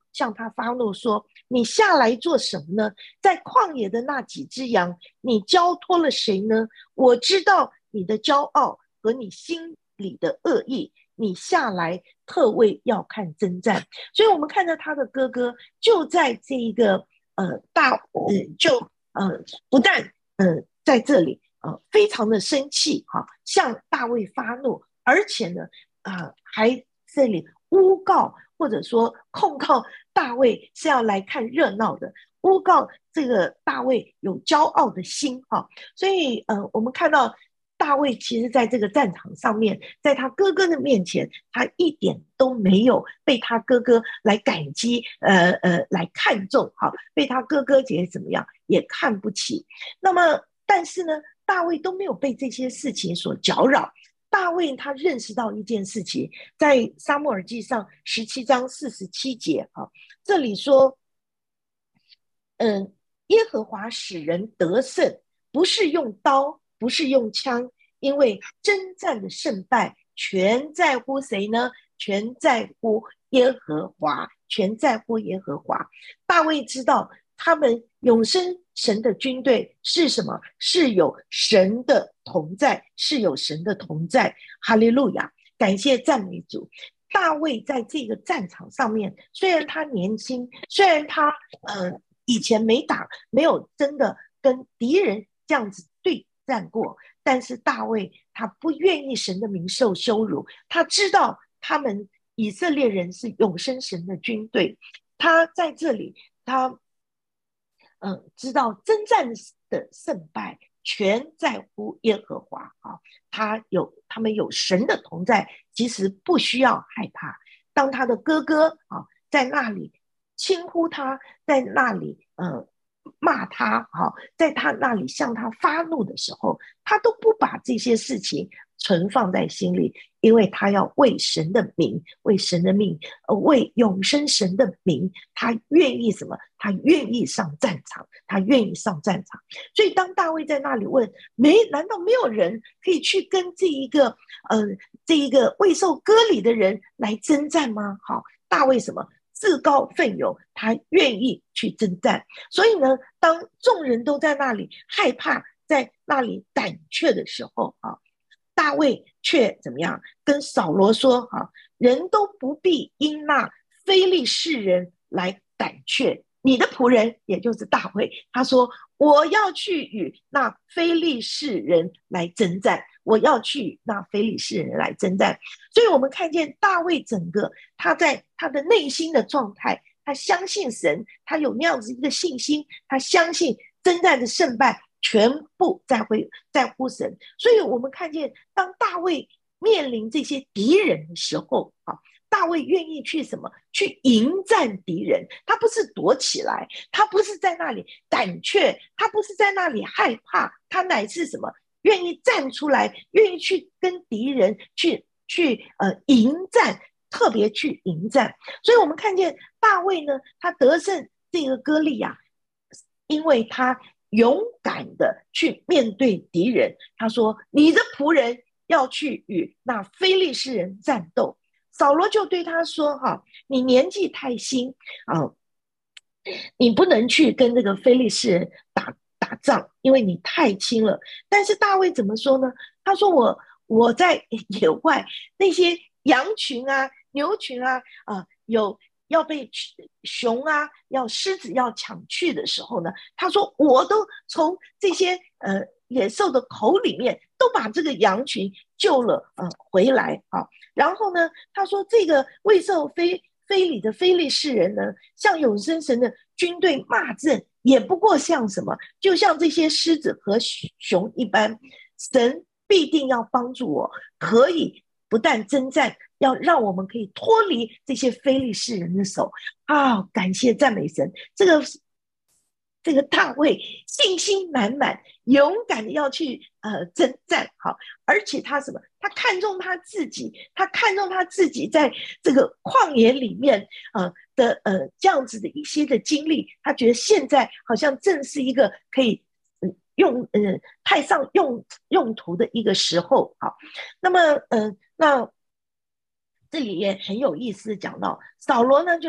向他发怒说：你下来做什么呢？在旷野的那几只羊，你交托了谁呢？我知道你的骄傲和你心里的恶意，你下来特为要看征战。所以我们看到他的哥哥就在这一个呃大呃就呃不但呃在这里呃非常的生气哈、啊，向大卫发怒，而且呢啊、呃、还这里诬告或者说控告大卫是要来看热闹的，诬告这个大卫有骄傲的心哈、啊，所以呃我们看到大卫其实在这个战场上面，在他哥哥的面前，他一点都没有被他哥哥来感激，呃呃，来看重，哈，被他哥哥姐怎么样也看不起。那么，但是呢，大卫都没有被这些事情所搅扰。大卫他认识到一件事情，在撒母耳记上十七章四十七节，哈，这里说，嗯，耶和华使人得胜，不是用刀。不是用枪，因为征战的胜败全在乎谁呢？全在乎耶和华，全在乎耶和华。大卫知道他们永生神的军队是什么？是有神的同在，是有神的同在。哈利路亚，感谢赞美主。大卫在这个战场上面，虽然他年轻，虽然他呃以前没打，没有真的跟敌人这样子对战过，但是大卫他不愿意神的名受羞辱，他知道他们以色列人是永生神的军队，他在这里他嗯知道征战的胜败全在乎耶和华啊，他有他们有神的同在，其实不需要害怕。当他的哥哥啊在那里轻呼他，在那里呃骂他，哈，在他那里向他发怒的时候，他都不把这些事情存放在心里，因为他要为神的名，为神的命，为永生神的名，他愿意什么？他愿意上战场，他愿意上战场。所以当大卫在那里问，没，难道没有人可以去跟这一个呃这一个未受割礼的人来征战吗？好，大卫什么？自告奋勇，他愿意去征战。所以呢，当众人都在那里害怕，在那里胆怯的时候啊，大卫却怎么样？跟扫罗说啊，人都不必因那非利士人来胆怯。你的仆人，也就是大卫，他说：“我要去与那非利士人来征战，我要去与那非利士人来征战。”所以，我们看见大卫整个他在他的内心的状态，他相信神，他有那样子一个信心，他相信征战的胜败全部在乎在乎神。所以，我们看见当大卫面临这些敌人的时候啊。大卫愿意去什么？去迎战敌人，他不是躲起来，他不是在那里胆怯，他不是在那里害怕，他乃是什么？愿意站出来，愿意去跟敌人去去呃迎战，特别去迎战。所以我们看见大卫呢，他得胜这个歌利亚，因为他勇敢的去面对敌人。他说：“你的仆人要去与那非利士人战斗。”扫罗就对他说：“哈，你年纪太轻啊，你不能去跟这个非利士人打打仗，因为你太轻了。”但是大卫怎么说呢？他说我：“我我在野外，那些羊群啊、牛群啊，啊、呃，有要被熊啊、要狮子要抢去的时候呢，他说我都从这些呃野兽的口里面都把这个羊群救了呃回来啊。”然后呢，他说这个未受非非礼的非利士人呢，向永生神的军队骂阵，也不过像什么，就像这些狮子和熊一般，神必定要帮助我，可以不但征战，要让我们可以脱离这些非利士人的手啊！感谢赞美神，这个。这个大卫信心满满，勇敢的要去呃征战，好，而且他什么？他看重他自己，他看重他自己在这个旷野里面呃的呃这样子的一些的经历，他觉得现在好像正是一个可以、呃、用呃派上用用途的一个时候，好，那么呃那这里也很有意思，讲到扫罗呢，就说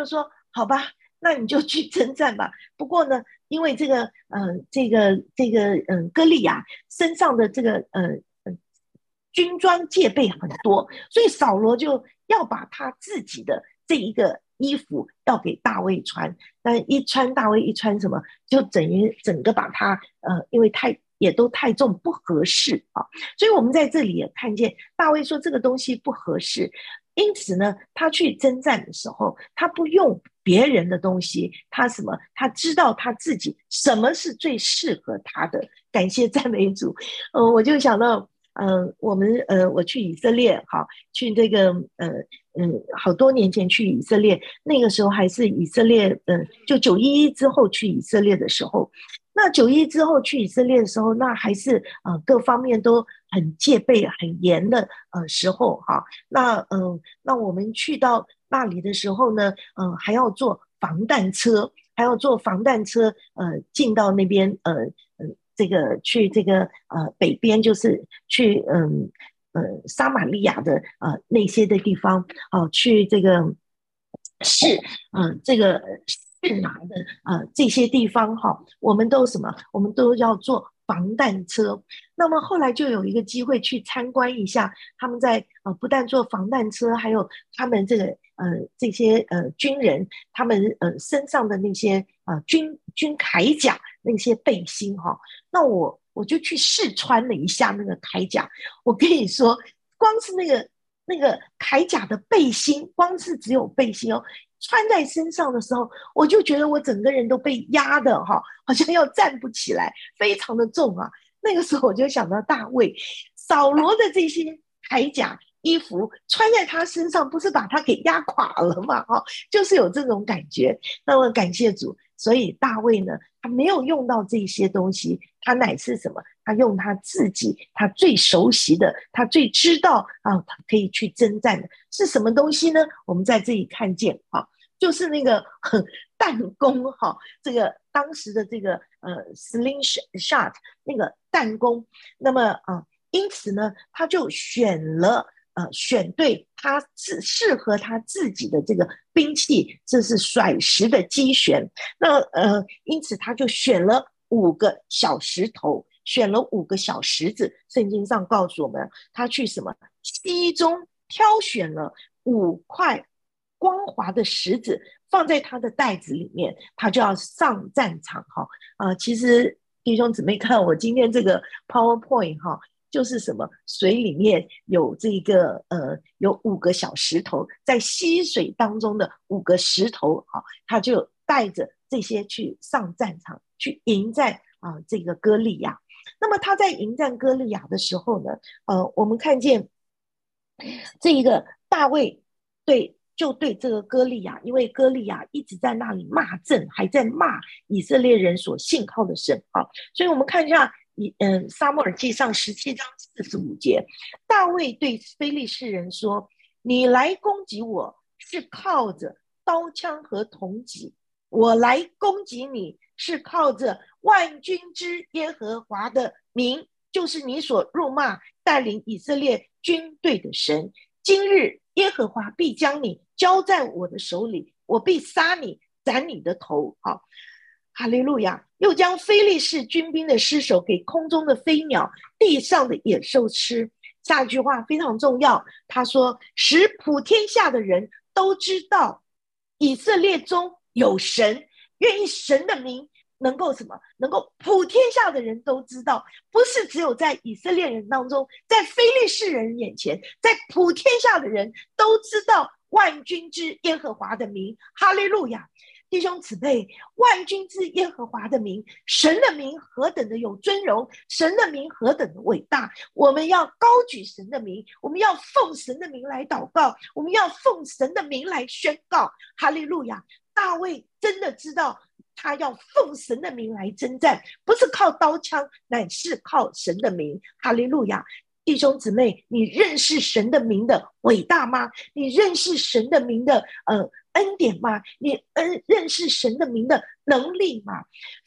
好吧，那你就去征战吧。不过呢，因为这个呃这个这个嗯、呃、歌利亚身上的这个呃呃军装戒备很多，所以扫罗就要把他自己的这一个衣服要给大卫穿，但一穿大卫一穿什么，就等于整个把他呃，因为太也都太重不合适啊，所以我们在这里也看见大卫说这个东西不合适，因此呢，他去征战的时候，他不用别人的东西，他什么？他知道他自己什么是最适合他的。感谢赞美主，呃，我就想到。嗯、呃，我们呃，我去以色列，好，去这个呃嗯，好多年前去以色列，那个时候还是以色列，嗯、呃，就九一一之后去以色列的时候，那九一之后去以色列的时候，那还是呃各方面都很戒备很严的呃时候哈。那嗯、呃，那我们去到那里的时候呢，嗯、呃，还要坐防弹车，还要坐防弹车，呃，进到那边，呃，呃这个去这个呃北边，就是去嗯呃撒玛利亚的呃那些的地方，哦、呃，去这个是嗯、呃、这个是拿的呃这些地方哈、哦，我们都什么？我们都要坐防弹车。那么后来就有一个机会去参观一下，他们在呃不但坐防弹车，还有他们这个呃这些呃军人他们呃身上的那些呃军军铠甲那些背心哈、哦，那我我就去试穿了一下那个铠甲，我跟你说，光是那个那个铠甲的背心，光是只有背心哦，穿在身上的时候，我就觉得我整个人都被压的哈，好像要站不起来，非常的重啊。那个时候我就想到大卫、扫罗的这些铠甲衣服穿在他身上，不是把他给压垮了吗？哈，就是有这种感觉。那么感谢主，所以大卫呢，他没有用到这些东西，他乃是什么？他用他自己，他最熟悉的，他最知道啊，他可以去征战的是什么东西呢？我们在这里看见啊，就是那个弹弓哈，这个当时的这个呃 sling shot 那个弹弓，那么啊、呃，因此呢，他就选了呃选对他适适合他自己的这个兵器，这是甩石的机旋。那呃，因此他就选了五个小石头，选了五个小石子。圣经上告诉我们，他去什么溪中挑选了五块光滑的石子，放在他的袋子里面，他就要上战场哈。啊、呃，其实弟兄姊妹看我今天这个 PowerPoint 哈，就是什么水里面有这个呃有五个小石头，在溪水当中的五个石头，好，他就带着这些去上战场，去迎战啊、呃、这个歌利亚。那么他在迎战歌利亚的时候呢，呃，我们看见这一个大卫对。就对这个歌利亚，因为歌利亚一直在那里骂阵，还在骂以色列人所信靠的神啊，所以我们看一下，嗯，撒母耳记上十七章四十五节，大卫对非利士人说：“你来攻击我是靠着刀枪和铜戟，我来攻击你是靠着万军之耶和华的名，就是你所辱骂带领以色列军队的神。今日耶和华必将你交在我的手里，我必杀你，斩你的头。”好，哈利路亚！又将非利士军兵的尸首给空中的飞鸟、地上的野兽吃。下一句话非常重要，他说：“使普天下的人都知道以色列中有神，愿意神的名能够什么？能够普天下的人都知道，不是只有在以色列人当中，在非利士人眼前，在普天下的人都知道万军之耶和华的名。哈利路亚！弟兄姊妹，万军之耶和华的名，神的名何等的有尊荣，神的名何等的伟大，我们要高举神的名，我们要奉神的名来祷告，我们要奉神的名来宣告。哈利路亚！大卫真的知道他要奉神的名来征战，不是靠刀枪，乃是靠神的名。哈利路亚！弟兄姊妹，你认识神的名的伟大吗？你认识神的名的呃恩典吗？你恩认识神的名的能力吗？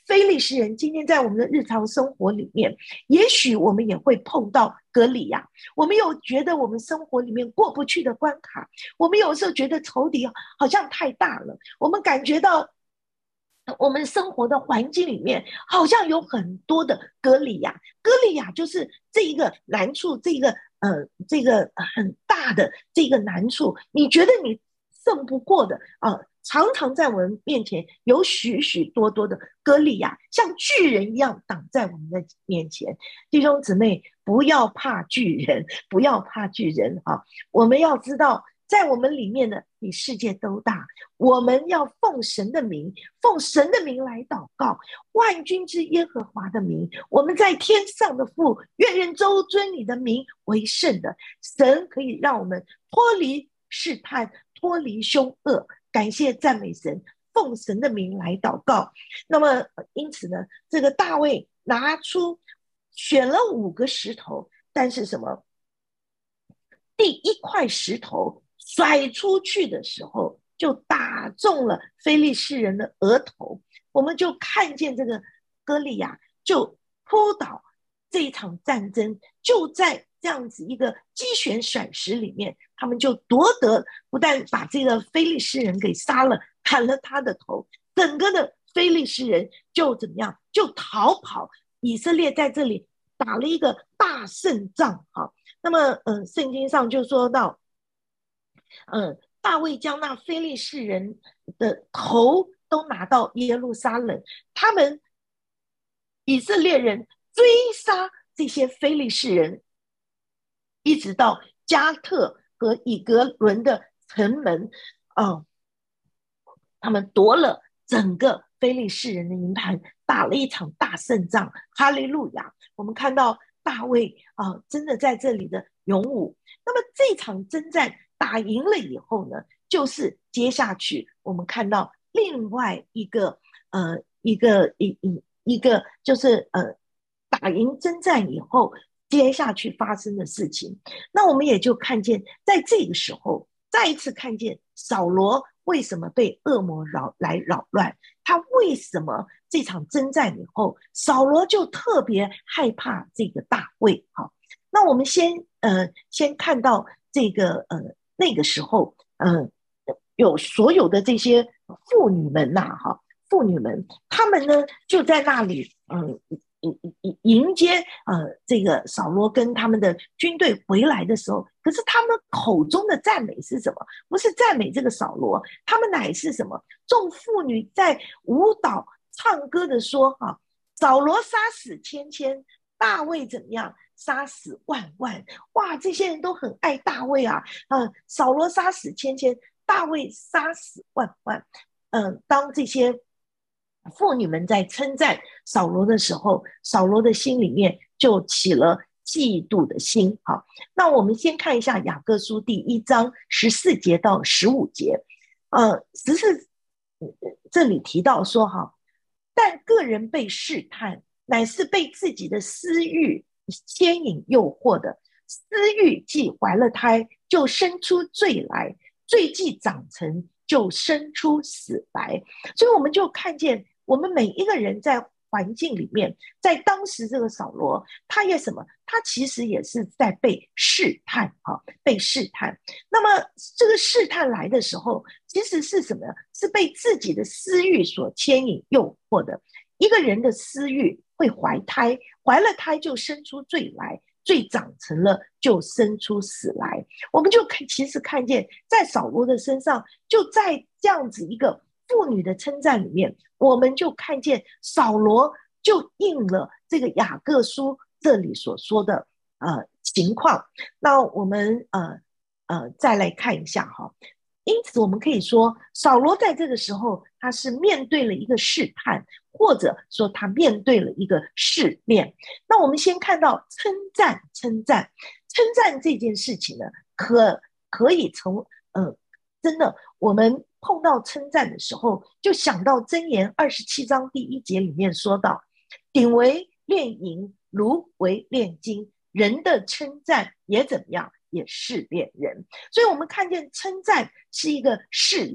非利士人今天在我们的日常生活里面，也许我们也会碰到歌利亚，我们有觉得我们生活里面过不去的关卡，我们有时候觉得仇敌好像太大了，我们感觉到我们生活的环境里面好像有很多的歌利亚，歌利亚就是这一个难处，这个呃这个很大的这个难处，你觉得你胜不过的啊、呃，常常在我们面前有许许多多的歌利亚，像巨人一样挡在我们的面前。弟兄姊妹，不要怕巨人，不要怕巨人啊！我们要知道，在我们里面的比世界都大。我们要奉神的名，奉神的名来祷告，万军之耶和华的名，我们在天上的父，愿人都尊你的名为圣的。神可以让我们脱离试探，脱离凶恶。感谢赞美神，奉神的名来祷告。那么因此呢，这个大卫拿出选了五个石头，但是什么？第一块石头甩出去的时候，就打中了非利士人的额头。我们就看见这个歌利亚就扑倒，这一场战争就在这样子一个击旋甩石里面，他们就夺得，不但把这个非利士人给杀了，砍了他的头，整个的非利士人就怎么样，就逃跑。以色列在这里打了一个大胜仗。好，那么呃，圣经上就说到，嗯，大卫将那非利士人的头都拿到耶路撒冷，他们以色列人追杀这些非利士人，一直到加特和以格伦的城门，哦，他们夺了整个非利士人的营盘，打了一场大胜仗。哈利路亚！我们看到大卫啊、呃，真的在这里的勇武。那么这场征战打赢了以后呢，就是接下去我们看到另外一个呃一个一一一个就是呃打赢征战以后接下去发生的事情。那我们也就看见，在这个时候再一次看见扫罗为什么被恶魔扰来扰乱，他为什么这场征战以后扫罗就特别害怕这个大卫。好，那我们先呃先看到这个呃那个时候呃有所有的这些妇女们呐、啊、哈，妇女们她们呢就在那里嗯迎接呃这个扫罗跟他们的军队回来的时候，可是他们口中的赞美是什么？不是赞美这个扫罗，他们乃是什么？众妇女在舞蹈唱歌的说哈、啊，扫罗杀死千千，大卫怎么样？杀死万万。哇，这些人都很爱大卫啊！嗯、呃，扫罗杀死千千，大卫杀死万万。嗯、呃，当这些妇女们在称赞扫罗的时候，扫罗的心里面就起了嫉妒的心。好，那我们先看一下雅各书第一章十四节到十五节。呃，十四这里提到说哈，但个人被试探，乃是被自己的私欲牵引诱惑的。私欲既怀了胎，就生出罪来；罪既长成，就生出死来。所以我们就看见，我们每一个人在环境里面，在当时这个扫罗，他也什么？他其实也是在被试探啊，被试探。那么这个试探来的时候，其实是什么？是被自己的私欲所牵引诱惑的。一个人的私欲会怀胎，怀了胎就生出罪来，罪长成了就生出死来。我们就其实看见，在扫罗的身上，就在这样子一个妇女的称赞里面，我们就看见扫罗就应了这个雅各书这里所说的呃情况。那我们呃呃再来看一下哈。因此我们可以说，扫罗在这个时候他是面对了一个试探，或者说他面对了一个试炼。那我们先看到称赞称赞称赞这件事情呢，可可以从呃真的我们碰到称赞的时候，就想到箴言二十七章第一节里面说到，鼎为炼银，炉为炼金，人的称赞也怎么样，也试炼人。所以我们看见称赞是一个试炼，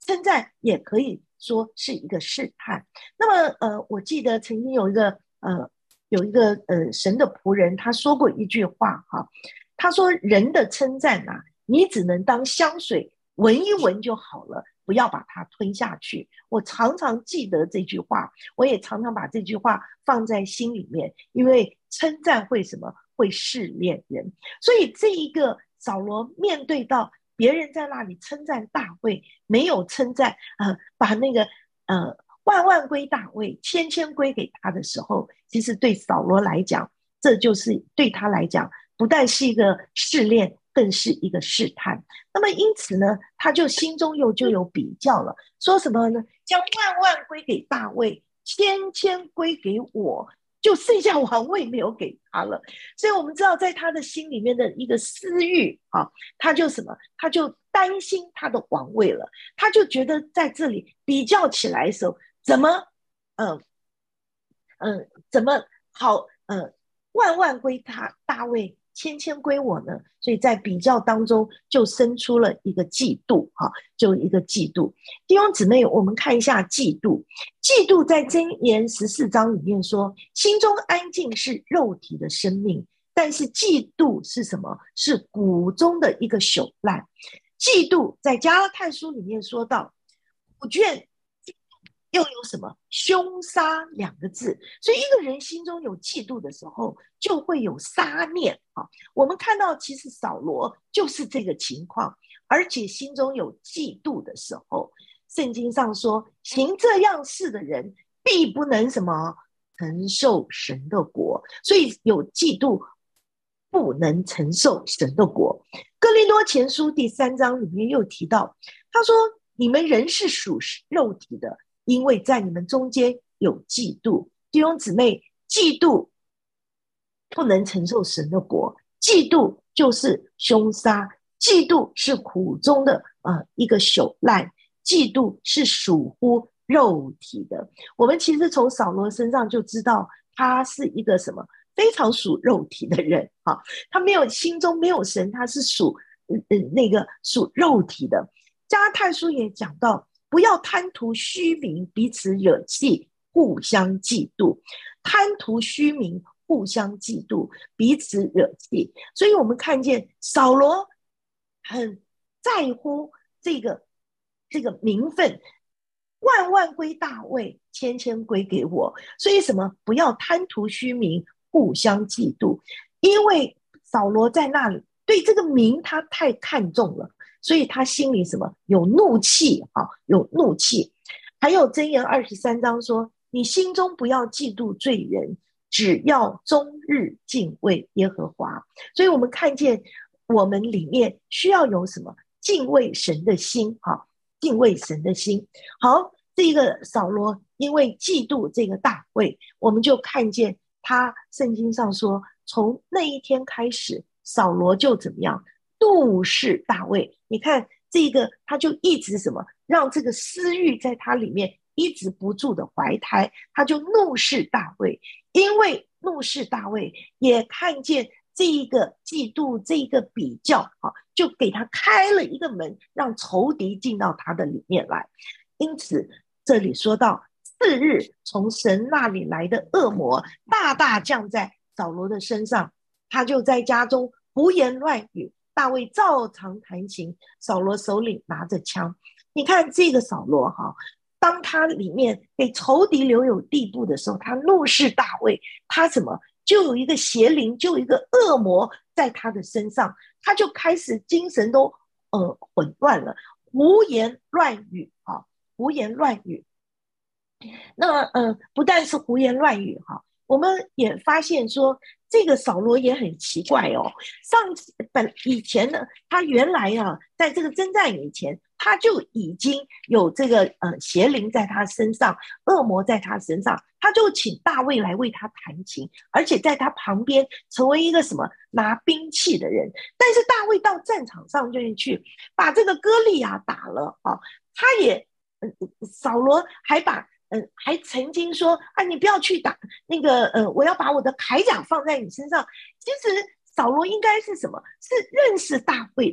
称赞也可以说是一个试探。那么呃，我记得曾经有一个呃有一个呃神的仆人，他说过一句话哈，他说人的称赞啊，你只能当香水闻一闻就好了，不要把它吞下去。我常常记得这句话，我也常常把这句话放在心里面，因为称赞会什么？会试炼人。所以这一个扫罗面对到别人在那里称赞大卫，没有称赞，呃，把那个呃万万归大卫，千千归给他的时候，其实对扫罗来讲，这就是对他来讲，不但是一个试炼，更是一个试探。那么因此呢，他就心中又就有比较了，说什么呢？将万万归给大卫，千千归给我，就剩下王位没有给他了。所以我们知道，在他的心里面的一个私欲啊，他就什么，他就担心他的王位了，他就觉得在这里比较起来的时候，怎么，嗯、呃、嗯、呃，怎么好，呃，万万归他大卫，千千归我呢？所以在比较当中就生出了一个嫉妒，哈、啊，就一个嫉妒。弟兄姊妹，我们看一下嫉妒。嫉妒在箴言十四章里面说，心中安静是肉体的生命，但是嫉妒是什么？是骨中的一个朽烂。嫉妒在加拉太书里面说到，五卷又有什么凶杀两个字，所以一个人心中有嫉妒的时候，就会有杀念啊。我们看到，其实扫罗就是这个情况，而且心中有嫉妒的时候，圣经上说，行这样事的人，必不能什么承受神的国，所以有嫉妒，不能承受神的国。哥林多前书第三章里面又提到，他说：“你们人是属肉体的。”因为在你们中间有嫉妒，弟兄姊妹，嫉妒不能承受神的国，嫉妒就是凶杀，嫉妒是苦中的、呃、一个朽烂，嫉妒是属乎肉体的。我们其实从扫罗身上就知道，他是一个什么非常属肉体的人啊，他没有心中没有神，他是属、呃、那个属肉体的。加拉太书也讲到，不要贪图虚名，彼此惹气，互相嫉妒。贪图虚名，互相嫉妒，彼此惹气。所以我们看见扫罗很在乎这个这个名分，万万归大卫，千千归给我。所以什么？不要贪图虚名，互相嫉妒。因为扫罗在那里对这个名他太看重了，所以他心里什么有怒气啊，有怒气。还有箴言二十三章说，你心中不要嫉妒罪人，只要终日敬畏耶和华。所以我们看见我们里面需要有什么敬畏神的心啊，敬畏神的心。好，这个扫罗因为嫉妒这个大卫，我们就看见他圣经上说，从那一天开始，扫罗就怎么样妒视大卫。你看这个，他就一直什么，让这个私欲在他里面一直不住的怀胎，他就怒视大卫。因为怒视大卫，也看见这一个嫉妒，这一个比较啊，就给他开了一个门，让仇敌进到他的里面来。因此这里说到，次日从神那里来的恶魔大大降在扫罗的身上，他就在家中胡言乱语，大卫照常弹琴，扫罗手里拿着枪。你看这个扫罗哈，当他里面给仇敌留有地步的时候，他怒视大卫，他怎么就有一个邪灵，就有一个恶魔在他的身上，他就开始精神都呃混乱了，胡言乱语啊，胡言乱语。那呃，不但是胡言乱语哈，我们也发现说，这个扫罗也很奇怪哦。上次本以前呢，他原来啊，在这个征战以前，他就已经有这个呃邪灵在他身上，恶魔在他身上，他就请大卫来为他弹琴，而且在他旁边成为一个什么拿兵器的人。但是大卫到战场上就去把这个歌利亚打了啊，他也、呃、扫罗还把。嗯，还曾经说啊，你不要去打那个，呃，我要把我的铠甲放在你身上。其实扫罗应该是什么？是认识大卫的、啊，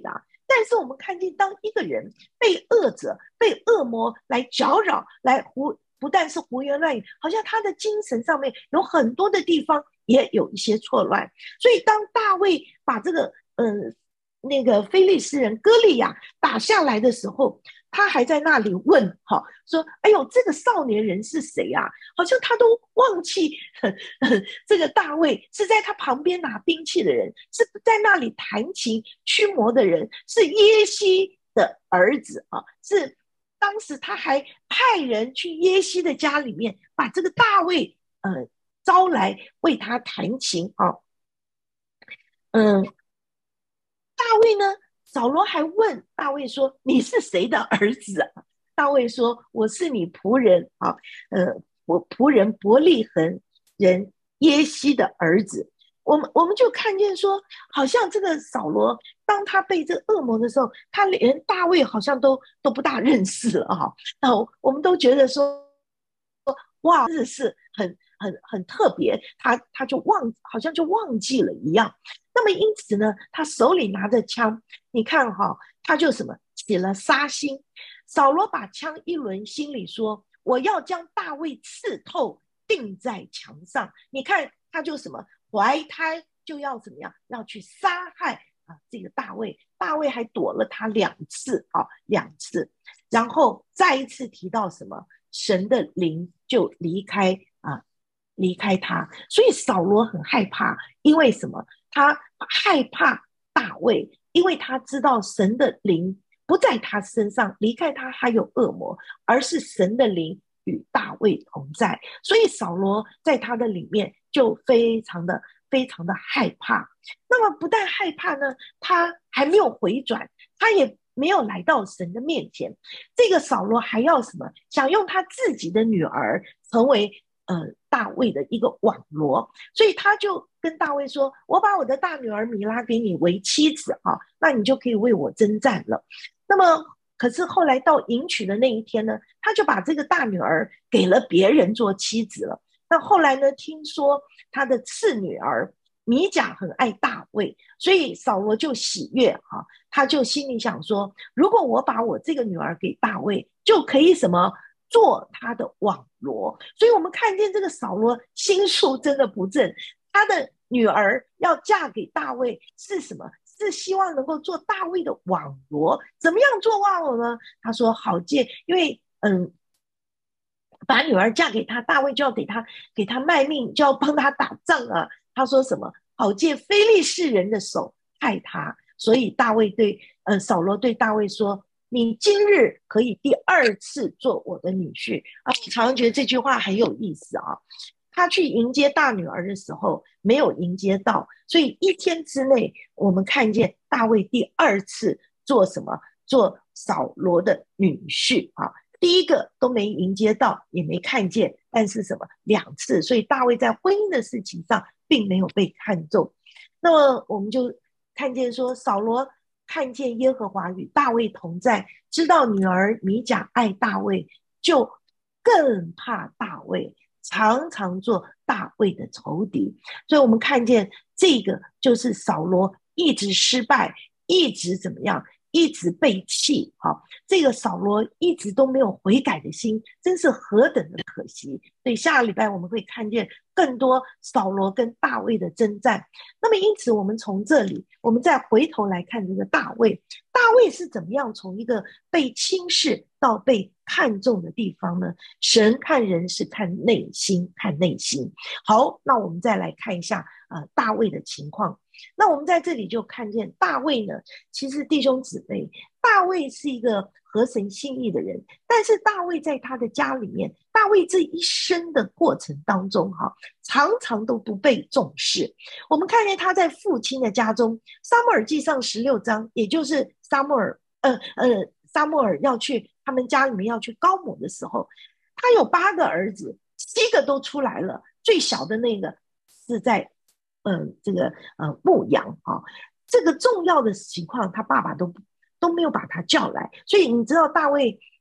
但是我们看见，当一个人被恶者、被恶魔来搅扰，来胡不但是胡言乱语，好像他的精神上面有很多的地方也有一些错乱。所以当大卫把这个呃那个非利士人歌利亚打下来的时候，他还在那里问哈，说：“哎呦，这个少年人是谁啊？好像他都忘记呵呵这个大卫是在他旁边拿兵器的人，是在那里弹琴驱魔的人，是耶西的儿子啊，是当时他还派人去耶西的家里面，把这个大卫呃招来为他弹琴啊，嗯。”大卫呢？扫罗还问大卫说：“你是谁的儿子啊？”大卫说：“我是你仆人啊，呃，我仆人伯利恒人耶西的儿子。”我们我们就看见说，好像这个扫罗，当他被这个恶魔的时候，他连大卫好像都都不大认识了哈。那我们都觉得说，哇，真的是很很很特别，他他就忘，好像就忘记了一样。那么因此呢，他手里拿着枪，你看哈，他就什么起了杀心。扫罗把枪一抡，心里说：“我要将大卫刺透，钉在墙上。”你看，他就什么怀胎就要怎么样，要去杀害啊这个大卫。大卫还躲了他两次啊，两次。然后再一次提到什么，神的灵就离开啊，离开他。所以扫罗很害怕，因为什么？他害怕大卫，因为他知道神的灵不在他身上，离开他还有恶魔，而是神的灵与大卫同在。所以扫罗在他的里面就非常的非常的害怕。那么不但害怕呢，他还没有回转，他也没有来到神的面前。这个扫罗还要什么？想用他自己的女儿成为呃大卫的一个网罗，所以他就跟大卫说：“我把我的大女儿米拉给你为妻子啊，那你就可以为我征战了。”那么可是后来到迎娶的那一天呢，他就把这个大女儿给了别人做妻子了。那后来呢，听说他的次女儿米甲很爱大卫，所以扫罗就喜悦啊，他就心里想说：如果我把我这个女儿给大卫，就可以什么做他的网罗。所以我们看见这个扫罗心术真的不正，他的女儿要嫁给大卫是什么？是希望能够做大卫的网罗。怎么样做网罗呢？他说好借，因为嗯。把女儿嫁给他，大卫就要给他给他卖命，就要帮他打仗啊。他说什么？好借非利士人的手害他。所以大卫对呃扫罗对大卫说：“你今日可以第二次做我的女婿啊！”我常常觉得这句话很有意思啊。他去迎接大女儿的时候没有迎接到，所以一天之内，我们看见大卫第二次做什么？做扫罗的女婿啊。第一个都没迎接到，也没看见，但是什么两次，所以大卫在婚姻的事情上并没有被看中。那么我们就看见说，扫罗看见耶和华与大卫同在，知道女儿米甲爱大卫，就更怕大卫，常常做大卫的仇敌。所以我们看见这个就是扫罗一直失败，一直怎么样，一直被弃。好，这个扫罗一直都没有悔改的心，真是何等的可惜。所以下个礼拜我们会看见更多扫罗跟大卫的征战。那么因此我们从这里我们再回头来看这个大卫，大卫是怎么样从一个被轻视到被看重的地方呢？神看人是看内心，看内心。好，那我们再来看一下呃大卫的情况。那我们在这里就看见大卫呢，其实弟兄姊妹，大卫是一个合神心意的人，但是大卫在他的家里面，大卫这一生的过程当中哈，常常都不被重视。我们看见他在父亲的家中，撒母耳记上十六章，也就是撒母耳呃呃撒母耳要去他们家里面要去高抹的时候，他有八个儿子，七个都出来了，最小的那个是在嗯、呃，这个呃牧羊啊，这个重要的情况，他爸爸都都没有把他叫来，所以你知道大卫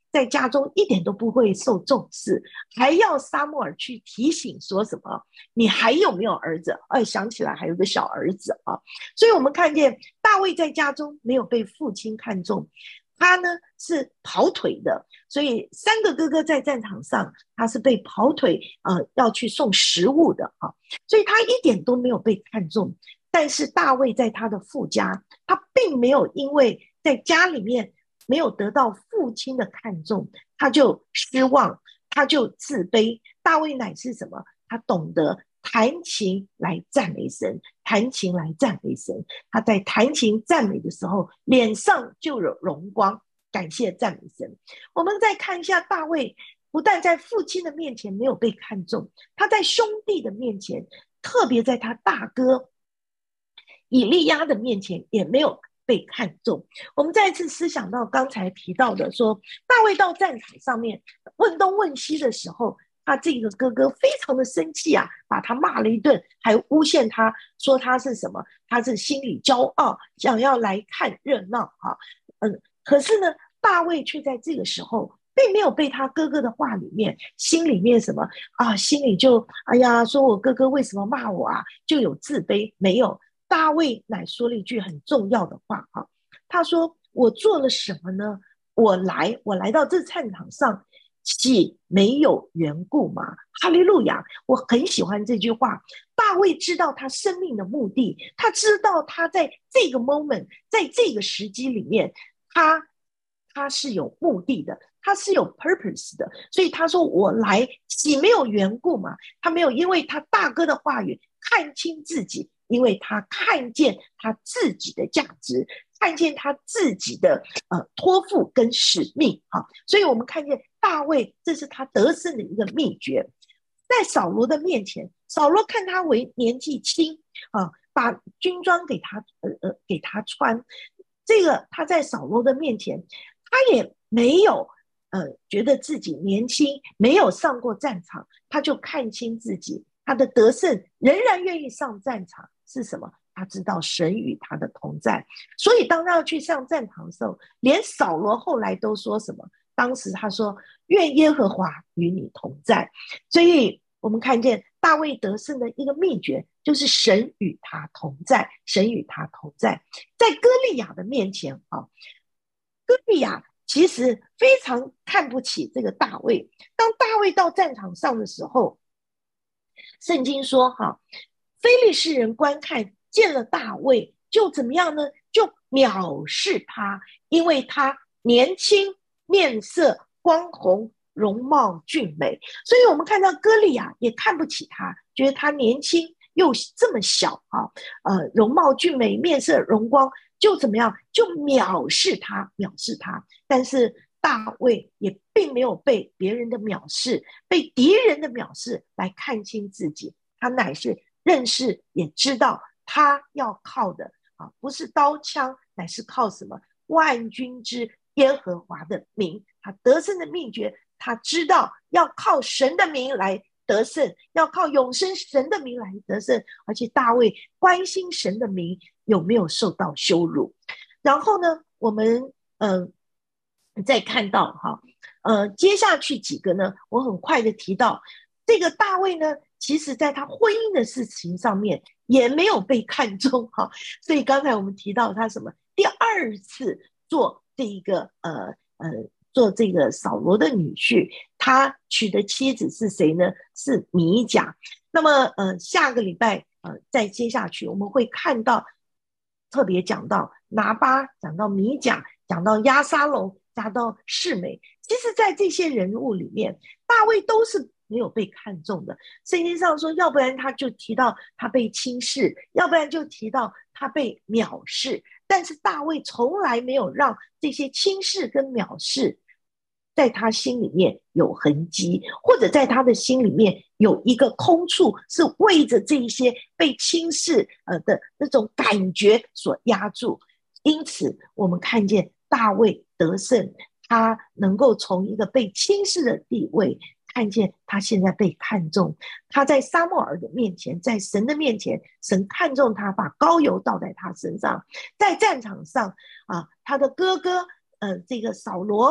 在家中一点都不会受重视，还要撒母耳去提醒说什么？你还有没有儿子？哎，想起来还有个小儿子啊。所以我们看见大卫在家中没有被父亲看重，他呢是跑腿的，所以三个哥哥在战场上，他是被跑腿，呃，要去送食物的啊，所以他一点都没有被看重。但是大卫在他的父家，他并没有因为在家里面没有得到父亲的看重，他就失望，他就自卑。大卫乃是什么？他懂得弹琴来赞美神，弹琴来赞美神。他在弹琴赞美的时候，脸上就有荣光，感谢赞美神。我们再看一下大卫，不但在父亲的面前没有被看重，他在兄弟的面前，特别在他大哥以利亚的面前也没有被看重。我们再一次思想到刚才提到的说，大卫到战场上面问东问西的时候，他这个哥哥非常的生气啊，把他骂了一顿，还诬陷他说他是什么？他是心里骄傲，想要来看热闹啊。嗯，可是呢，大卫却在这个时候并没有被他哥哥的话里面，心里面什么啊？心里就哎呀，说我哥哥为什么骂我啊？就有自卑，没有。大卫乃说了一句很重要的话啊，他说：“我做了什么呢？我来，我来到这战场上，岂没有缘故吗？”哈利路亚！我很喜欢这句话。大卫知道他生命的目的，他知道他在这个 moment， 在这个时机里面，他他是有目的的，他是有 purpose 的。所以他说：“我来，岂没有缘故吗？”他没有因为他大哥的话语看清自己。因为他看见他自己的价值，看见他自己的呃托付跟使命啊，所以我们看见大卫，这是他得胜的一个秘诀。在扫罗的面前，扫罗看他为年纪轻啊，把军装给他呃呃给他穿，这个他在扫罗的面前，他也没有呃觉得自己年轻，没有上过战场，他就看清自己。他的得胜仍然愿意上战场是什么？他知道神与他的同在，所以当他要去上战场的时候，连扫罗后来都说什么？当时他说：“愿耶和华与你同在。”所以我们看见大卫得胜的一个秘诀，就是神与他同在，神与他同在。在歌利亚的面前啊，歌利亚其实非常看不起这个大卫。当大卫到战场上的时候，圣经说哈，非利士人观看见了大卫，就怎么样呢？就藐视他，因为他年轻，面色光红，容貌俊美。所以我们看到歌利亚也看不起他，觉得他年轻又这么小啊，呃，容貌俊美，面色荣光，就怎么样？就藐视他，藐视他。但是大卫也并没有被别人的藐视，被敌人的藐视来看清自己，他乃是认识也知道他要靠的啊，不是刀枪，乃是靠什么？万军之耶和华的名。他得胜的秘诀，他知道要靠神的名来得胜，要靠永生神的名来得胜。而且大卫关心神的名有没有受到羞辱。然后呢，我们嗯。呃再看到哈，呃，接下去几个呢，我很快的提到，这个大卫呢，其实在他婚姻的事情上面也没有被看中哈，所以刚才我们提到他什么，第二次做这一个呃呃做这个扫罗的女婿，他娶的妻子是谁呢？是米甲。那么呃下个礼拜呃再接下去我们会看到，特别讲到拿巴，讲到米甲，讲到押沙龙。达到世美，其实在这些人物里面，大卫都是没有被看中的。圣经上说，要不然他就提到他被轻视，要不然就提到他被藐视，但是大卫从来没有让这些轻视跟藐视在他心里面有痕迹，或者在他的心里面有一个空处，是为着这一些被轻视呃的那种感觉所压住。因此我们看见大卫得胜，他能够从一个被轻视的地位看见他现在被看重，他在撒母耳的面前，在神的面前，神看重他，把膏油倒在他身上。在战场上啊，他的哥哥呃，这个扫罗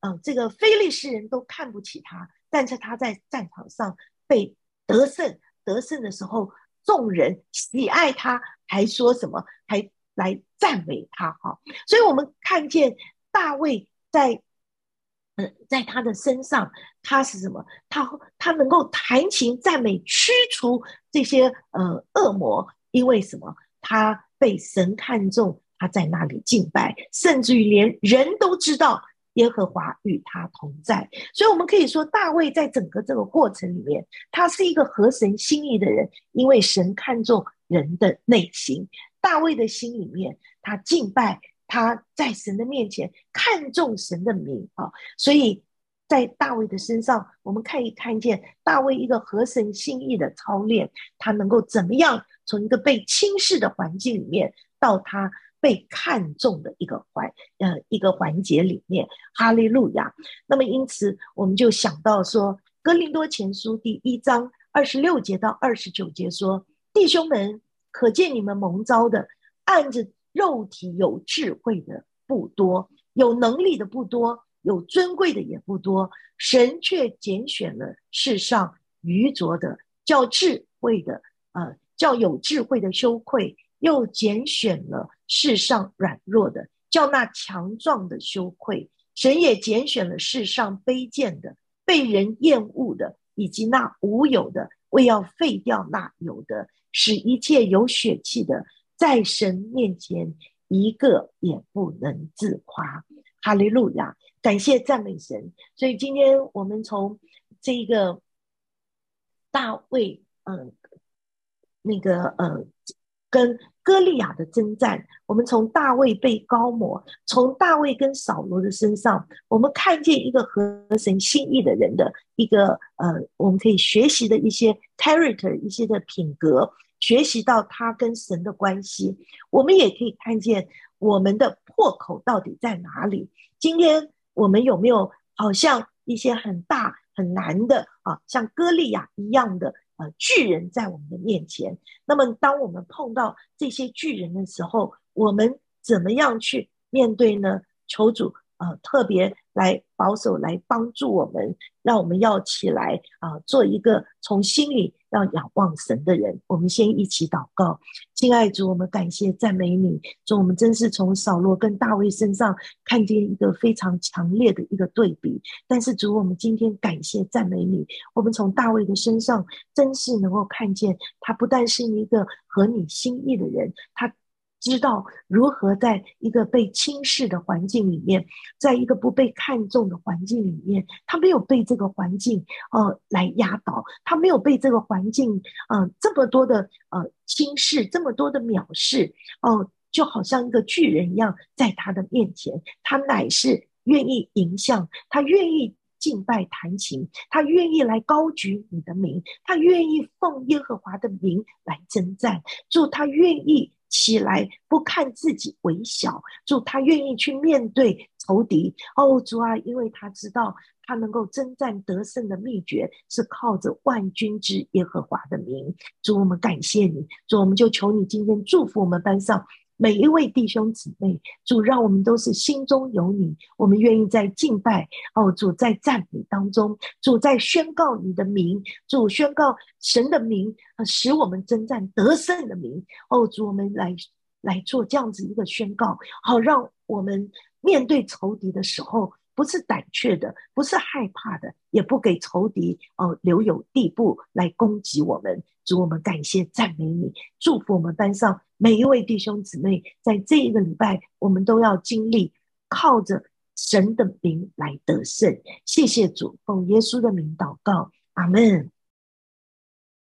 呃，这个非利士人都看不起他，但是他在战场上被得胜，得胜的时候，众人喜爱他，还说什么，还来赞美他哈。所以我们看见大卫在呃，在他的身上，他是什么？他他能够弹琴赞美，驱除这些呃恶魔，因为什么？他被神看中，他在那里敬拜，甚至于连人都知道耶和华与他同在。所以我们可以说，大卫在整个这个过程里面，他是一个合神心意的人，因为神看重人的内心。大卫的心里面，他敬拜，他在神的面前看重神的名啊，所以在大卫的身上，我们可以看见大卫一个合神心意的操练，他能够怎么样从一个被轻视的环境里面，到他被看重的一个环呃一个环节里面。哈利路亚！那么因此，我们就想到说，哥林多前书第一章二十六节到二十九节说：弟兄们，可见你们蒙召的，按着肉体有智慧的不多，有能力的不多，有尊贵的也不多，神却拣选了世上愚拙的，叫智慧的呃，叫有智慧的羞愧，又拣选了世上软弱的，叫那强壮的羞愧。神也拣选了世上卑贱的，被人厌恶的，以及那无有的，为要废掉那有的，使一切有血气的在神面前一个也不能自夸。哈利路亚！感谢赞美神。所以今天我们从这个大卫呃那个呃跟歌利亚的征战，我们从大卫被膏抹，从大卫跟扫罗的身上，我们看见一个合神心意的人的一个呃我们可以学习的一些 character， 一些的品格，学习到他跟神的关系。我们也可以看见我们的破口到底在哪里。今天我们有没有好像一些很大很难的啊，像歌利亚一样的呃巨人在我们的面前？那么当我们碰到这些巨人的时候，我们怎么样去面对呢？求主呃特别来保守，来帮助我们，让我们要起来啊、呃，做一个从心里要仰望神的人。我们先一起祷告。亲爱主，我们感谢赞美你，主，我们真是从扫罗跟大卫身上看见一个非常强烈的一个对比。但是主，我们今天感谢赞美你，我们从大卫的身上真是能够看见，他不但是一个合你心意的人，他知道如何在一个被轻视的环境里面，在一个不被看重的环境里面，他没有被这个环境呃来压倒，他没有被这个环境呃这么多的呃轻视，这么多的藐视哦、呃，就好像一个巨人一样在他的面前，他乃是愿意迎向，他愿意敬拜弹琴，他愿意来高举你的名，他愿意奉耶和华的名来征战，主，他愿意起来不看自己为小，主，他愿意去面对仇敌。哦，主啊，因为他知道他能够征战得胜的秘诀是靠着万军之耶和华的名。主，我们感谢你，主，我们就求你今天祝福我们班上每一位弟兄姊妹，主，让我们都是心中有你，我们愿意在敬拜哦，主，在赞美当中，主，在宣告你的名，主，宣告神的名，呃、使我们征战得胜的名。哦，主，我们来来做这样子一个宣告，好让我们面对仇敌的时候不是胆怯的，不是害怕的，也不给仇敌哦留有地步来攻击我们。主，我们感谢赞美你，祝福我们班上每一位弟兄姊妹，在这一个礼拜我们都要经历靠着神的名来得胜。谢谢主，奉耶稣的名祷告，阿们。